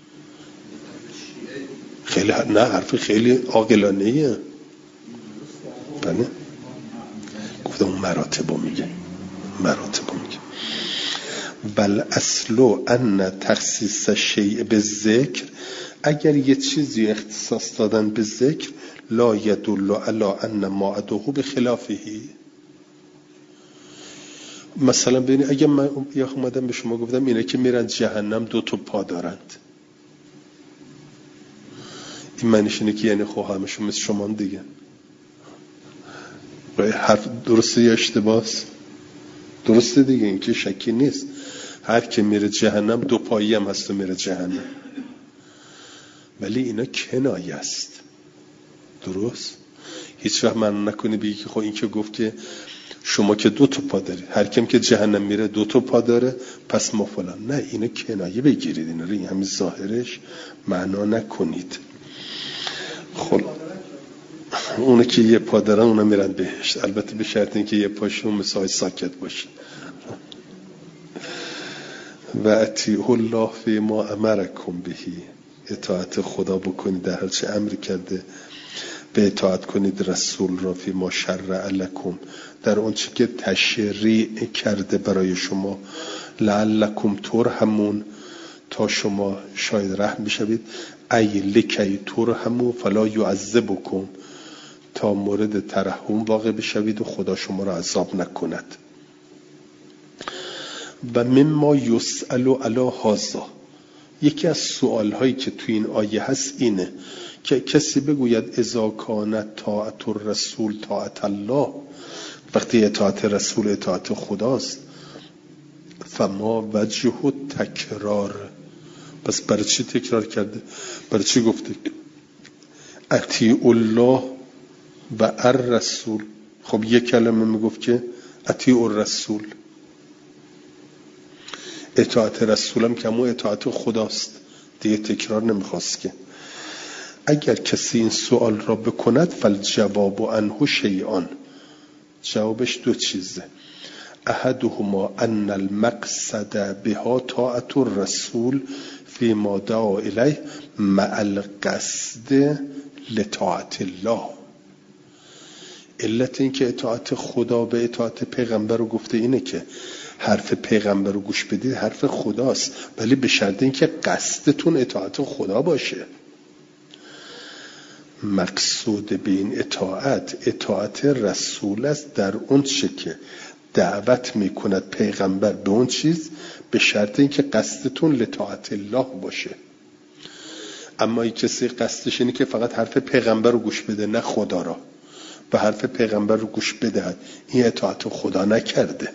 خیلی نه حرف خیلی عاقلانه‌ایه. بله گفتم اون مراتبو میگه، مراتبو میگه. بل اصلو ان تخصیص شیء به ذکر، اگر یه چیزی اختصاص دادن به ذکر، لا یدل علی ان ما عدوه به خلافه. مثلا ببینید اگر من یا اومدم به شما گفتم اینه که میرن جهنم دو تا پا دارند، این معنیش اینه که یعنی خب همشون مثل شما دیگه. حرف درسته یا اشتباهه؟ درسته دیگه، این که شکی نیست. هر که میره جهنم دو پایی هم هست و میره جهنم، ولی اینا کنایه است. درست؟ هیچ وقت من نکنی بگی که خب این که گفت که شما که دو تا پا دارید، هر کم که جهنم میره دو تا پا داره پس ما فلان. نه اینا کنایه بگیرید، اینا رو این همین ظاهرش معنا نکنید. خب اونه که یه پا دارن اونا میرن بهشت، البته به شرط اینکه یه پاشون مثل ساکت باشه. و اطیعوا الله فی ما امرکم بهی، اطاعت خدا بکنید در هر چه امر کرده، به اطاعت کنید رسول را فی ما شرع لکم، در اون چی که تشریع کرده برای شما، لعلکم ترحمون، تا شما شاید رحم بشوید، ای لکی ترحموا فلا یعذبکم، تا مورد ترحم واقع بشوید و خدا شما را عذاب نکند. و مما یسأل علی هذا، یکی از سوال هایی که تو این آیه هست اینه که کسی بگوید اذا کانت طاعت الرسول طاعت الله، وقتی اطاعت رسول اطاعت خداست، فما وجه تکرار، پس برای چی تکرار کرده؟ برای چی گفته اطیع الله و الرسول؟ خب یک کلمه میگفت که اطیع الرسول، اطاعت رسولم که همون اطاعت خداست دیگه، تکرار نمیخواست که. اگر کسی این سوال را بکند فالجواب عنه شیئان، جوابش دو چیزه. احدهما ان المقصد بها طاعت الرسول فيما دعا الیه مع القصد لطاعت الله. علت این که اطاعت خدا به اطاعت پیغمبر رو گفته اینه که حرف پیغمبر رو گوش بدید، حرف خداست، ولی به شرط این که قصدتون اطاعت خدا باشه. مقصود به این اطاعت اطاعت رسول است در اون چه که دعوت میکند پیغمبر به اون چیز، به شرط این که قصدتون لطاعت الله باشه. اما این کسی قصدش اینه که فقط حرف پیغمبر رو گوش بده نه خدا را، و حرف پیغمبر رو گوش بدهد، این اطاعت خدا نکرده.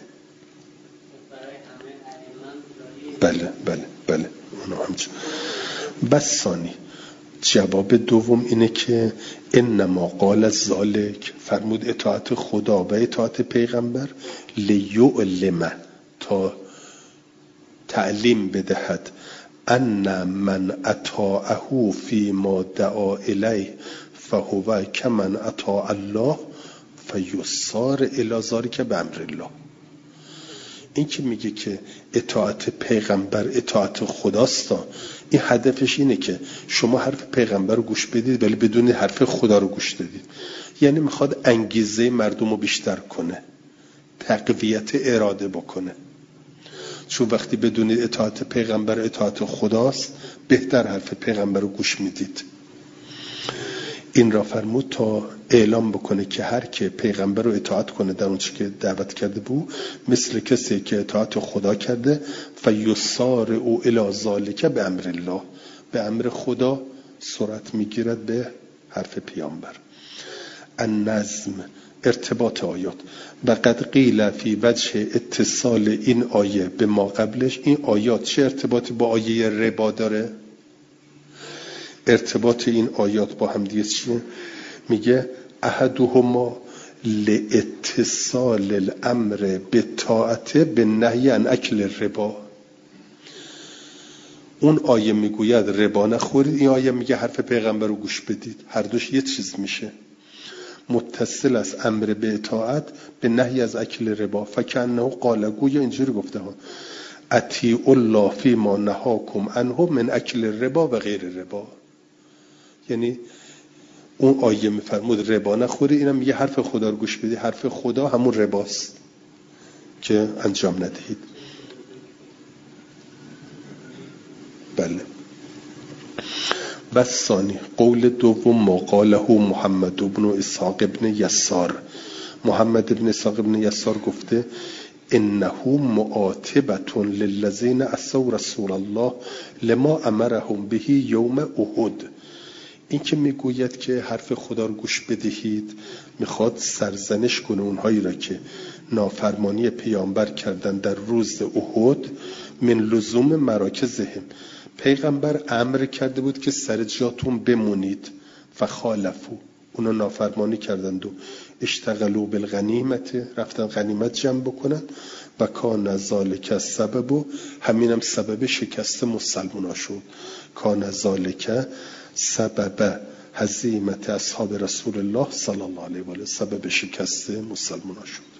بله بله بله اونو همچون. بس ثانی جواب دوم اینه که انما قال ذالک، فرمود اطاعت خدا و اطاعت پیغمبر لیعلم، تا تعلیم بدهد ان من اطاعه فی ما دعا الیه فهو کمن اطاع الله فیسار الی ذلک بامر الله. این که میگه که اطاعت پیغمبر اطاعت خداست، این هدفش اینه که شما حرف پیغمبر رو گوش بدید ولی بدون حرف خدا رو گوش بدید. یعنی میخواد انگیزه مردم رو بیشتر کنه، تقویت اراده بکنه. چون وقتی بدونید اطاعت پیغمبر اطاعت خداست، بهتر حرف پیغمبر رو گوش میدید. این را فرمود تا اعلام بکنه که هر که پیغمبر رو اطاعت کنه در اون چی که دعوت کرده بود، مثل کسی که اطاعت خدا کرده، فیسار او الی ذالک به امر الله، به امر خدا سرعت میگیرد به حرف پیامبر. النظم، ارتباط آیات. و قد قیل فی وجه اتصال این آیه به ما قبلش، این آیات چه ارتباطی با آیه ربا داره؟ ارتباط این آیات با هم دیگه چیه؟ میگه احدهما لاتصال الامر بالطاعت بالنهی عن اکل الربا. اون آیه میگوید ربا نخورید، این آیه میگه حرف پیغمبر رو گوش بدید. هر دوش یه چیز میشه، متصل از امر به اطاعت به نهی از اکل ربا. فکنه قال، گویا اینجوری گفته ها اطیع الله فی ما نهاکم عنه من اکل ربا و غیر ربا. یعنی اون آیه میفرمود ربا نخوری، اینم میگه حرف خدا رو گوش بدی. حرف خدا همون رباست که انجام ندهید. بله. بس ثانی قول دوم ما قاله محمد بن اسحاق بن یسار. محمد بن اسحاق بن یسار گفته انه معاتبة للذین عصوا رسول الله لما امرهم به یوم احد. این که میگوید که حرف خدا رو گوش بدهید، میخواد سرزنش کنه اونهایی را که نافرمانی پیامبر کردن در روز احد. من لزوم مراکزهم، پیغمبر امر کرده بود که سر جاتون بمونید، فخالفو، اونا نافرمانی کردند و اشتغلوا بالغنیمت، رفتن غنیمت جمع بکنن. و کان ذالک السبب، همینم سبب شکست مسلمونا شد. کان ذالک سبب هزیمت اصحاب رسول الله صلی الله علیه و آله، سبب شکست مسلمونا شد.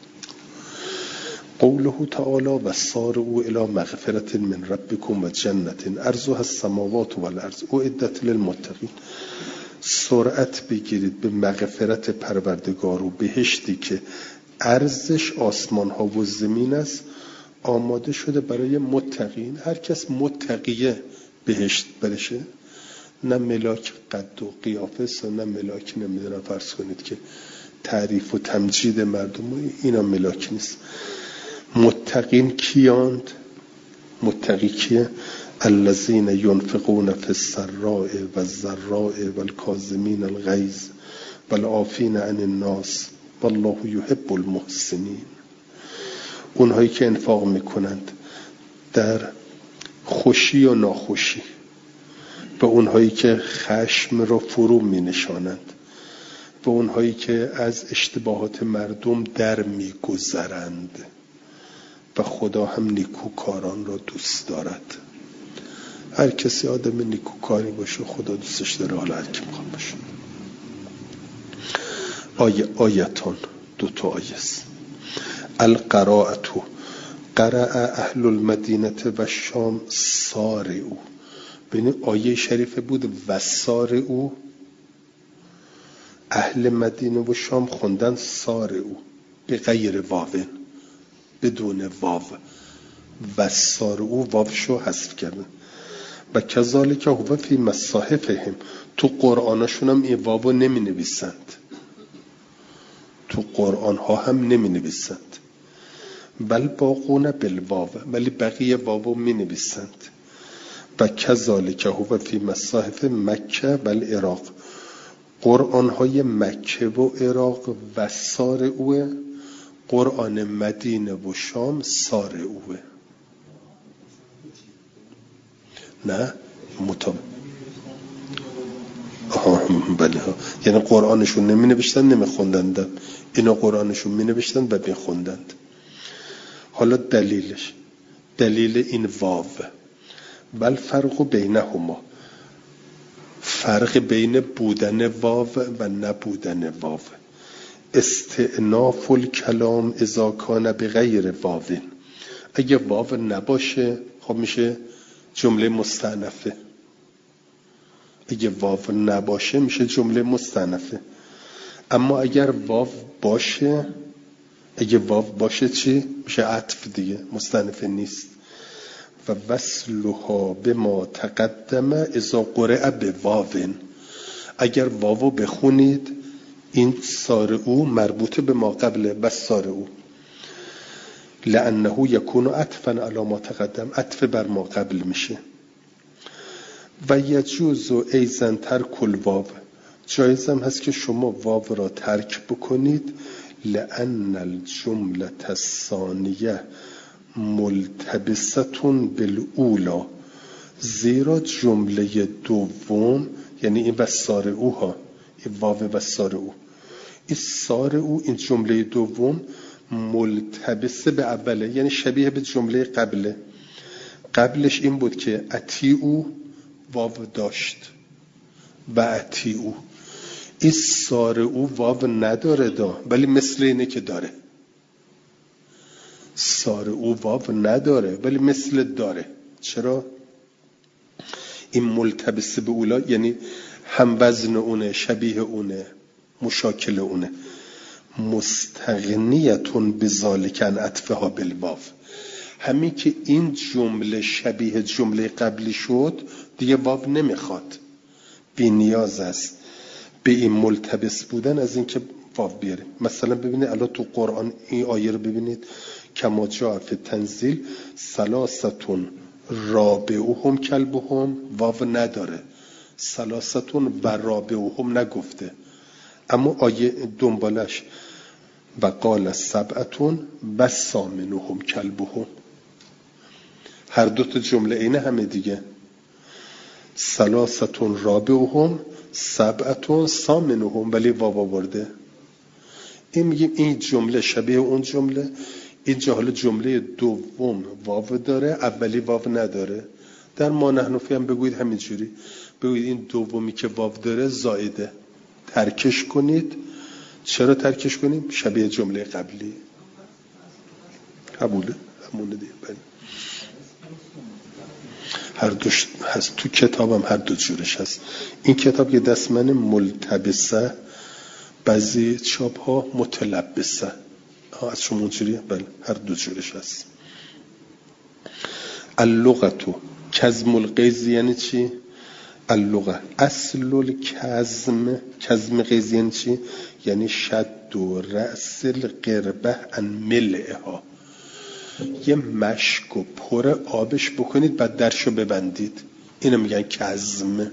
قوله تعالی و سارعوا الی مغفرة من ربکم و جنة عرضها السماوات والارض اعدت للمتقین. سرعت بگیرید به مغفرت پروردگار و بهشتی که عرضش آسمان ها و زمین است، آماده شده برای متقین. هر کس متقیه بهشت برشه، نه ملاک قد و قیافه است، نه ملاک نمیدونم فرض کنید که تعریف و تمجید مردم، اینا ملاک نیست. متقین کیاند؟ متقی کیه؟ الذین ینفقون فی السراء والضراء والکاظمین الغیظ والعافین عن الناس والله یحب المحسنین. اونهایی که انفاق میکنند در خوشی و ناخوشی، به اونهایی که خشم را فرو می نشانند، به اونهایی که از اشتباهات مردم در می گذرند. و خدا هم نیکوکاران را دوست دارد. هر کسی آدم نیکوکاری باشه خدا دوستش داره، حالا هر کی میخواد باشه. آیه آیتان، دو تا آیه است. القراءة قرأ اهل المدینه و شام سارعوا. ببین آیه شریفه بود و سارعوا، اهل مدینه و شام خوندن سارعوا به غیر واو، بدون واو. و سارعوا واوشو حذف کردن. و کذالک هو فی مصاحفهم، تو قرآنشون هم این واو نمی نویسند، تو قرآن ها هم نمی نویسند. بل باقون بالواو، ولی بقیه واو می نویسند. و کذالک هو فی مصاحف مکه و العراق، قرآن های مکه و عراق و سارعوه، قرآن مدینه و شام سارعوه. نه مطابق بله ها، یعنی قرآنشون نمی نوشتن نمی خوندند، اینا قرآنشون می نوشتن و می خوندند. حالا دلیلش، دلیل این واو، بل فرق بینهما، فرق بین بودن واو و نبودن واو. استئناف الکلام اذا کان بغیر واو، اگه واو نباشه خب میشه جمله مستأنفه. اگه واو نباشه میشه جمله مستأنفه. اما اگر واو باشه، اگه واو باشه چی؟ میشه عطف دیگه، مستأنفه نیست. و وصلها به ما تقدم اذا قرئ به واو، اگر واو بخونید این سارعو مربوط به ما قبله، بس سارعو لانه یکون عطفا علی ما تقدم، عطف بر ما قبل میشه. و یجوز ایضا ترک الواو، جایزم هست که شما واو را ترک بکنید. لان الجمله الثانیه ملتبستون بالاولا، زیرا جمله دوم یعنی این و سارعوها، این واو و سارعو، این سارعو این جمله دوم ملتبسه به اوله، یعنی شبیه به جمله قبله. قبلش این بود که اطیعو واو داشت و اطیعو، این سارعو واو نداره دا، ولی مثل اینه که داره. سارعو واو نداره ولی مثل داره. چرا؟ این ملتبسه به اولا یعنی هم وزن اونه، شبیه اونه، مشاکل اونه. مستغنیتون بذالک عن عطفها بالواو، همین که این جمله شبیه جمله قبلی شد دیگه واو نمیخواد، بی نیاز است به این ملتبس بودن از این که واو بیاره. مثلا ببینید الان تو قرآن این آیه رو ببینید، کما جاء فی تنزیل ثلاثتون رابعهم کلبهم، واو نداره، ثلاثتون و رابعهم نگفته. اما آیه دنبالش و قال سبعتون و ثامنهم کلبهم، هر دو تا جمله اینه همه دیگه. ثلاثتون رابعهم، سبعتون ثامنهم، ولی واو آورده. این میگیم این جمله شبیه اون جمله. اینجا حالا جمله دوم واو داره، اولی واو نداره. در ما نحنفی هم بگوید همینجوری، بگوید این دومی که واو داره زائده، ترکش کنید. چرا ترکش کنیم؟ شبیه جمله قبلی. قبوله؟ همونه دیگه. هر دوش هست تو کتابم، هر دو جورش هست. این کتاب یه دستمن ملتبسه، بعضی چاپ ها متلبسه. از شما اونجوریه؟ بله، هر دو جورش هست. اللغتو کظم الغیظ یعنی چی؟ اللغه اصل الکظم، کظم غیظ یعنی چی؟ یعنی شد و رأس القربه ان ملئها، یه مشک و پر آبش بکنید بعد درشو ببندید، اینو میگن کظم.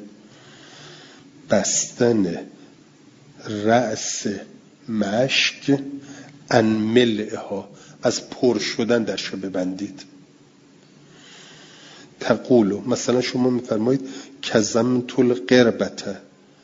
بستن رأس مشک ان ملئها، از پر شدن درشو ببندید. تقولو مثلا شما میفرمایید کظمت القربته،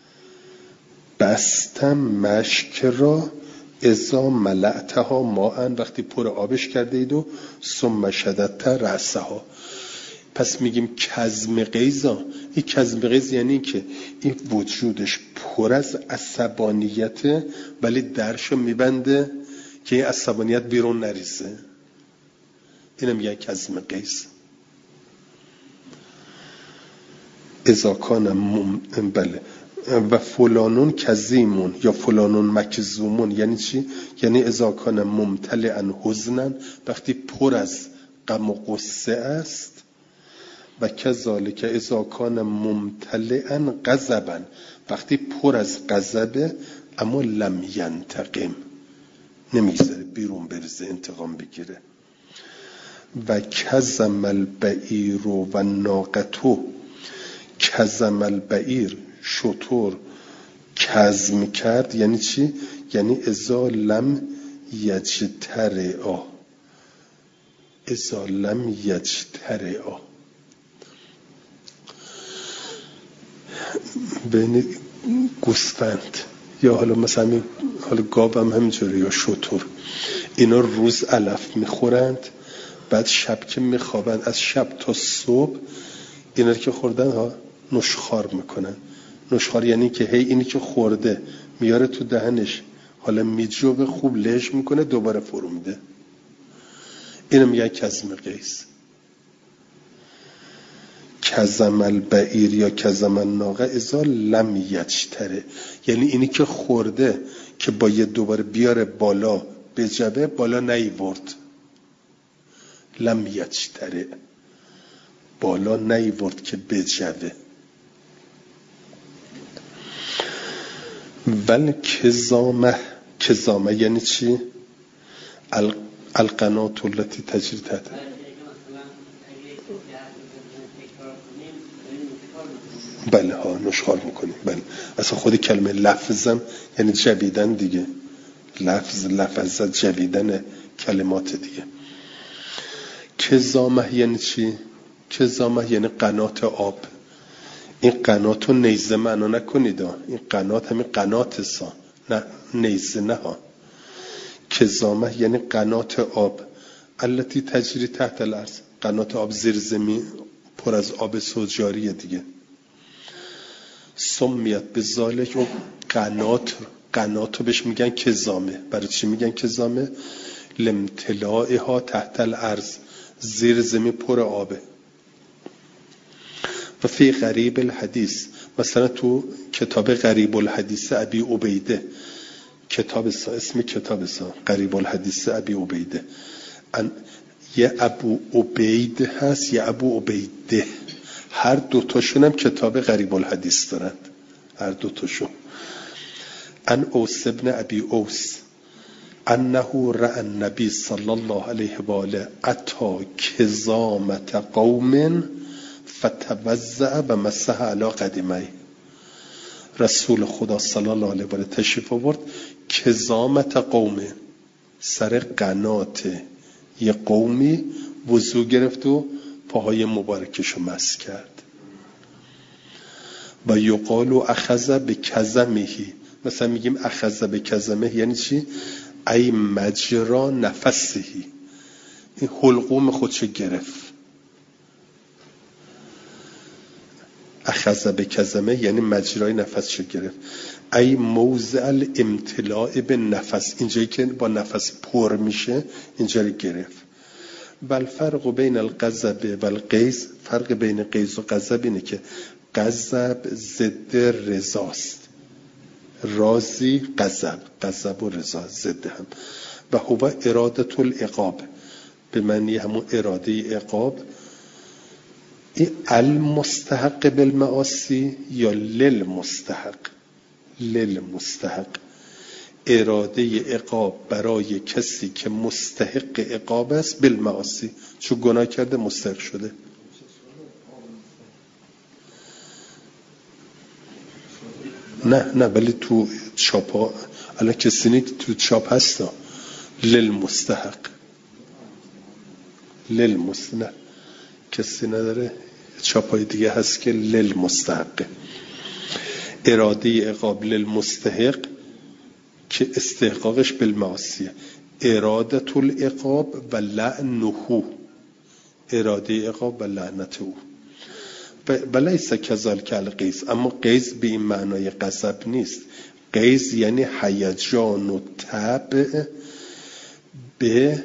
بستم مشک را اذا ملأتها ماء، وقتی پر آبش کرده اید و ثم شددت رأسها. پس میگیم کظم غیظ. این کظم غیظ یعنی که این وجودش پر از عصبانیته ولی درشو میبنده که این عصبانیت بیرون نریزه، اینم میگن کظم غیظ. اذا کان مم... بله و فلانون کظیمون یا فلانون مکظومون یعنی چی؟ یعنی اذا کان ممتلئا حزنا، وقتی پر از غم و غصه است. و کذالک اذا کان ممتلئا غضبا، وقتی پر از غضبه اما لم ینتقم، نمیگذاره بیرون بریزه انتقام بگیره. و کظم البعیر و ناقتو، کظم البعیر شطور کظم کرد یعنی چی؟ یعنی اذا لم یجترئا، اذا لم یجترئا. بین گوسفند یا حالا مثلا حالا گاو هم همینجوره یا شطور، اینا روز علف میخورند بعد شب که میخوابند از شب تا صبح اینا که خوردن ها نشخوار میکنن. نشخوار یعنی که هی اینی که خورده میاره تو دهنش، حالا میجوبه خوب لش میکنه دوباره فرو میده، اینو میگن کظم غیظ. کظم البعیر یا کظم الناقه اذا لم یجترئ، یعنی اینی که خورده که باید دوباره بیاره بالا بجبه، بالا نیورد، لم یجترئ، بالا نیورد که بجبه. ول کظامه، کظامه یعنی چی؟ القنات التي تجری تحت. بله ها نشخوار میکنیم. بله اصلا خود کلمه لفظم یعنی جویدن دیگه، لفظ لفظت جویدن کلمات دیگه. کظامه یعنی چی؟ کظامه یعنی قنات آب. این قنات رو نیزه معنا نکنید، این قنات همین قنات سا، نه نیزه نه ها. کظامه یعنی قنات آب التي تجری تحت الارض، قنات آب زیر زمین پر از آب سوجاریه دیگه. سمیت به ذالک، و قنات قنات رو بهش میگن کظامه. برای چی میگن کظامه؟ لامتلائها تحت الارض، زیر زمین پر آبه. و فی غریب الحدیث، مثلا تو کتاب غریب الحدیث ابی عبیده، کتاب سا اسم کتاب سا غریب الحدیث ابی عبیده، یه ابو عبید هست یه ابو عبیده، هر دوتاشون هم کتاب غریب الحدیث دارند، هر دوتاشون. ان اوس ابن ابی اوس انه رأى النبی صلی الله علیه و آله اتی کظامة قوم فتوضأ و مسح علی قدمیه. رسول خدا صلی الله علیه و آله تشریف آورد، کظامة قوم، سر قنات یه قومی وضو گرفت و پاهای مبارکشو مسح کرد. و یقال اخذ بکظمه، مثلا میگیم اخذ بکظمه یعنی چی؟ ای مجرا نفسه، این حلقوم خودشو گرفت. اخذ بکظمه یعنی مجرای نفسشو گرفت. ای موضع الامتلاء به نفس، اینجایی که با نفس پر میشه اینجا رو گرفت. بل فرق بین الغضب و الغیظ، فرق بین غیظ و غضب اینه که غضب ضد رضاست، راضی غضب، غضب و رضا ضد هم. و هو اراده العقاب، به معنی همون اراده عقاب. این المستحق بالمعاصی یا للمستحق؟ للمستحق، اراده عقاب برای کسی که مستحق عقاب است بالمعاصی، چون گناه کرده مستحق شده. نه نه ولی تو چاپ ها الان کسی تو چاپ هستا للمستحق، للمست نه کسی نداره، چاپ های دیگه هست که للمستحق، اراده عقاب للمستحق که استحقاقش بالمعاصیه. اراده العقاب و لعنه، اراده عقاب و لعنت او. ولیس کذالک الغیظ، اما غیظ به این معنای غضب نیست. غیظ یعنی هیجان و طبع به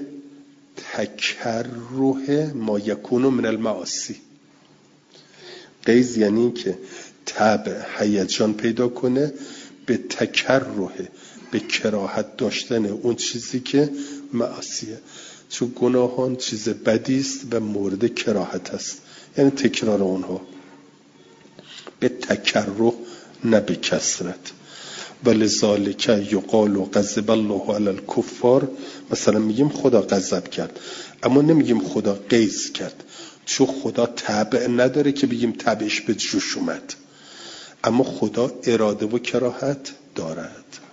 تکره ما یکون من المعاصی. غیظ یعنی که طبع هیجان پیدا کنه به تکره، به کراهت داشتن اون چیزی که معاصیه، چون گناهان چیز بدی است و مورد کراهت است، یعنی تکرار اونها به تکره نه به کثرت. ولذالک یقال غضب الله علی الکفار، مثلا میگیم خدا غضب کرد، اما نمیگیم خدا غیظ کرد، چون خدا طبع نداره که بگیم طبعش به جوش اومد، اما خدا اراده و کراهت دارد.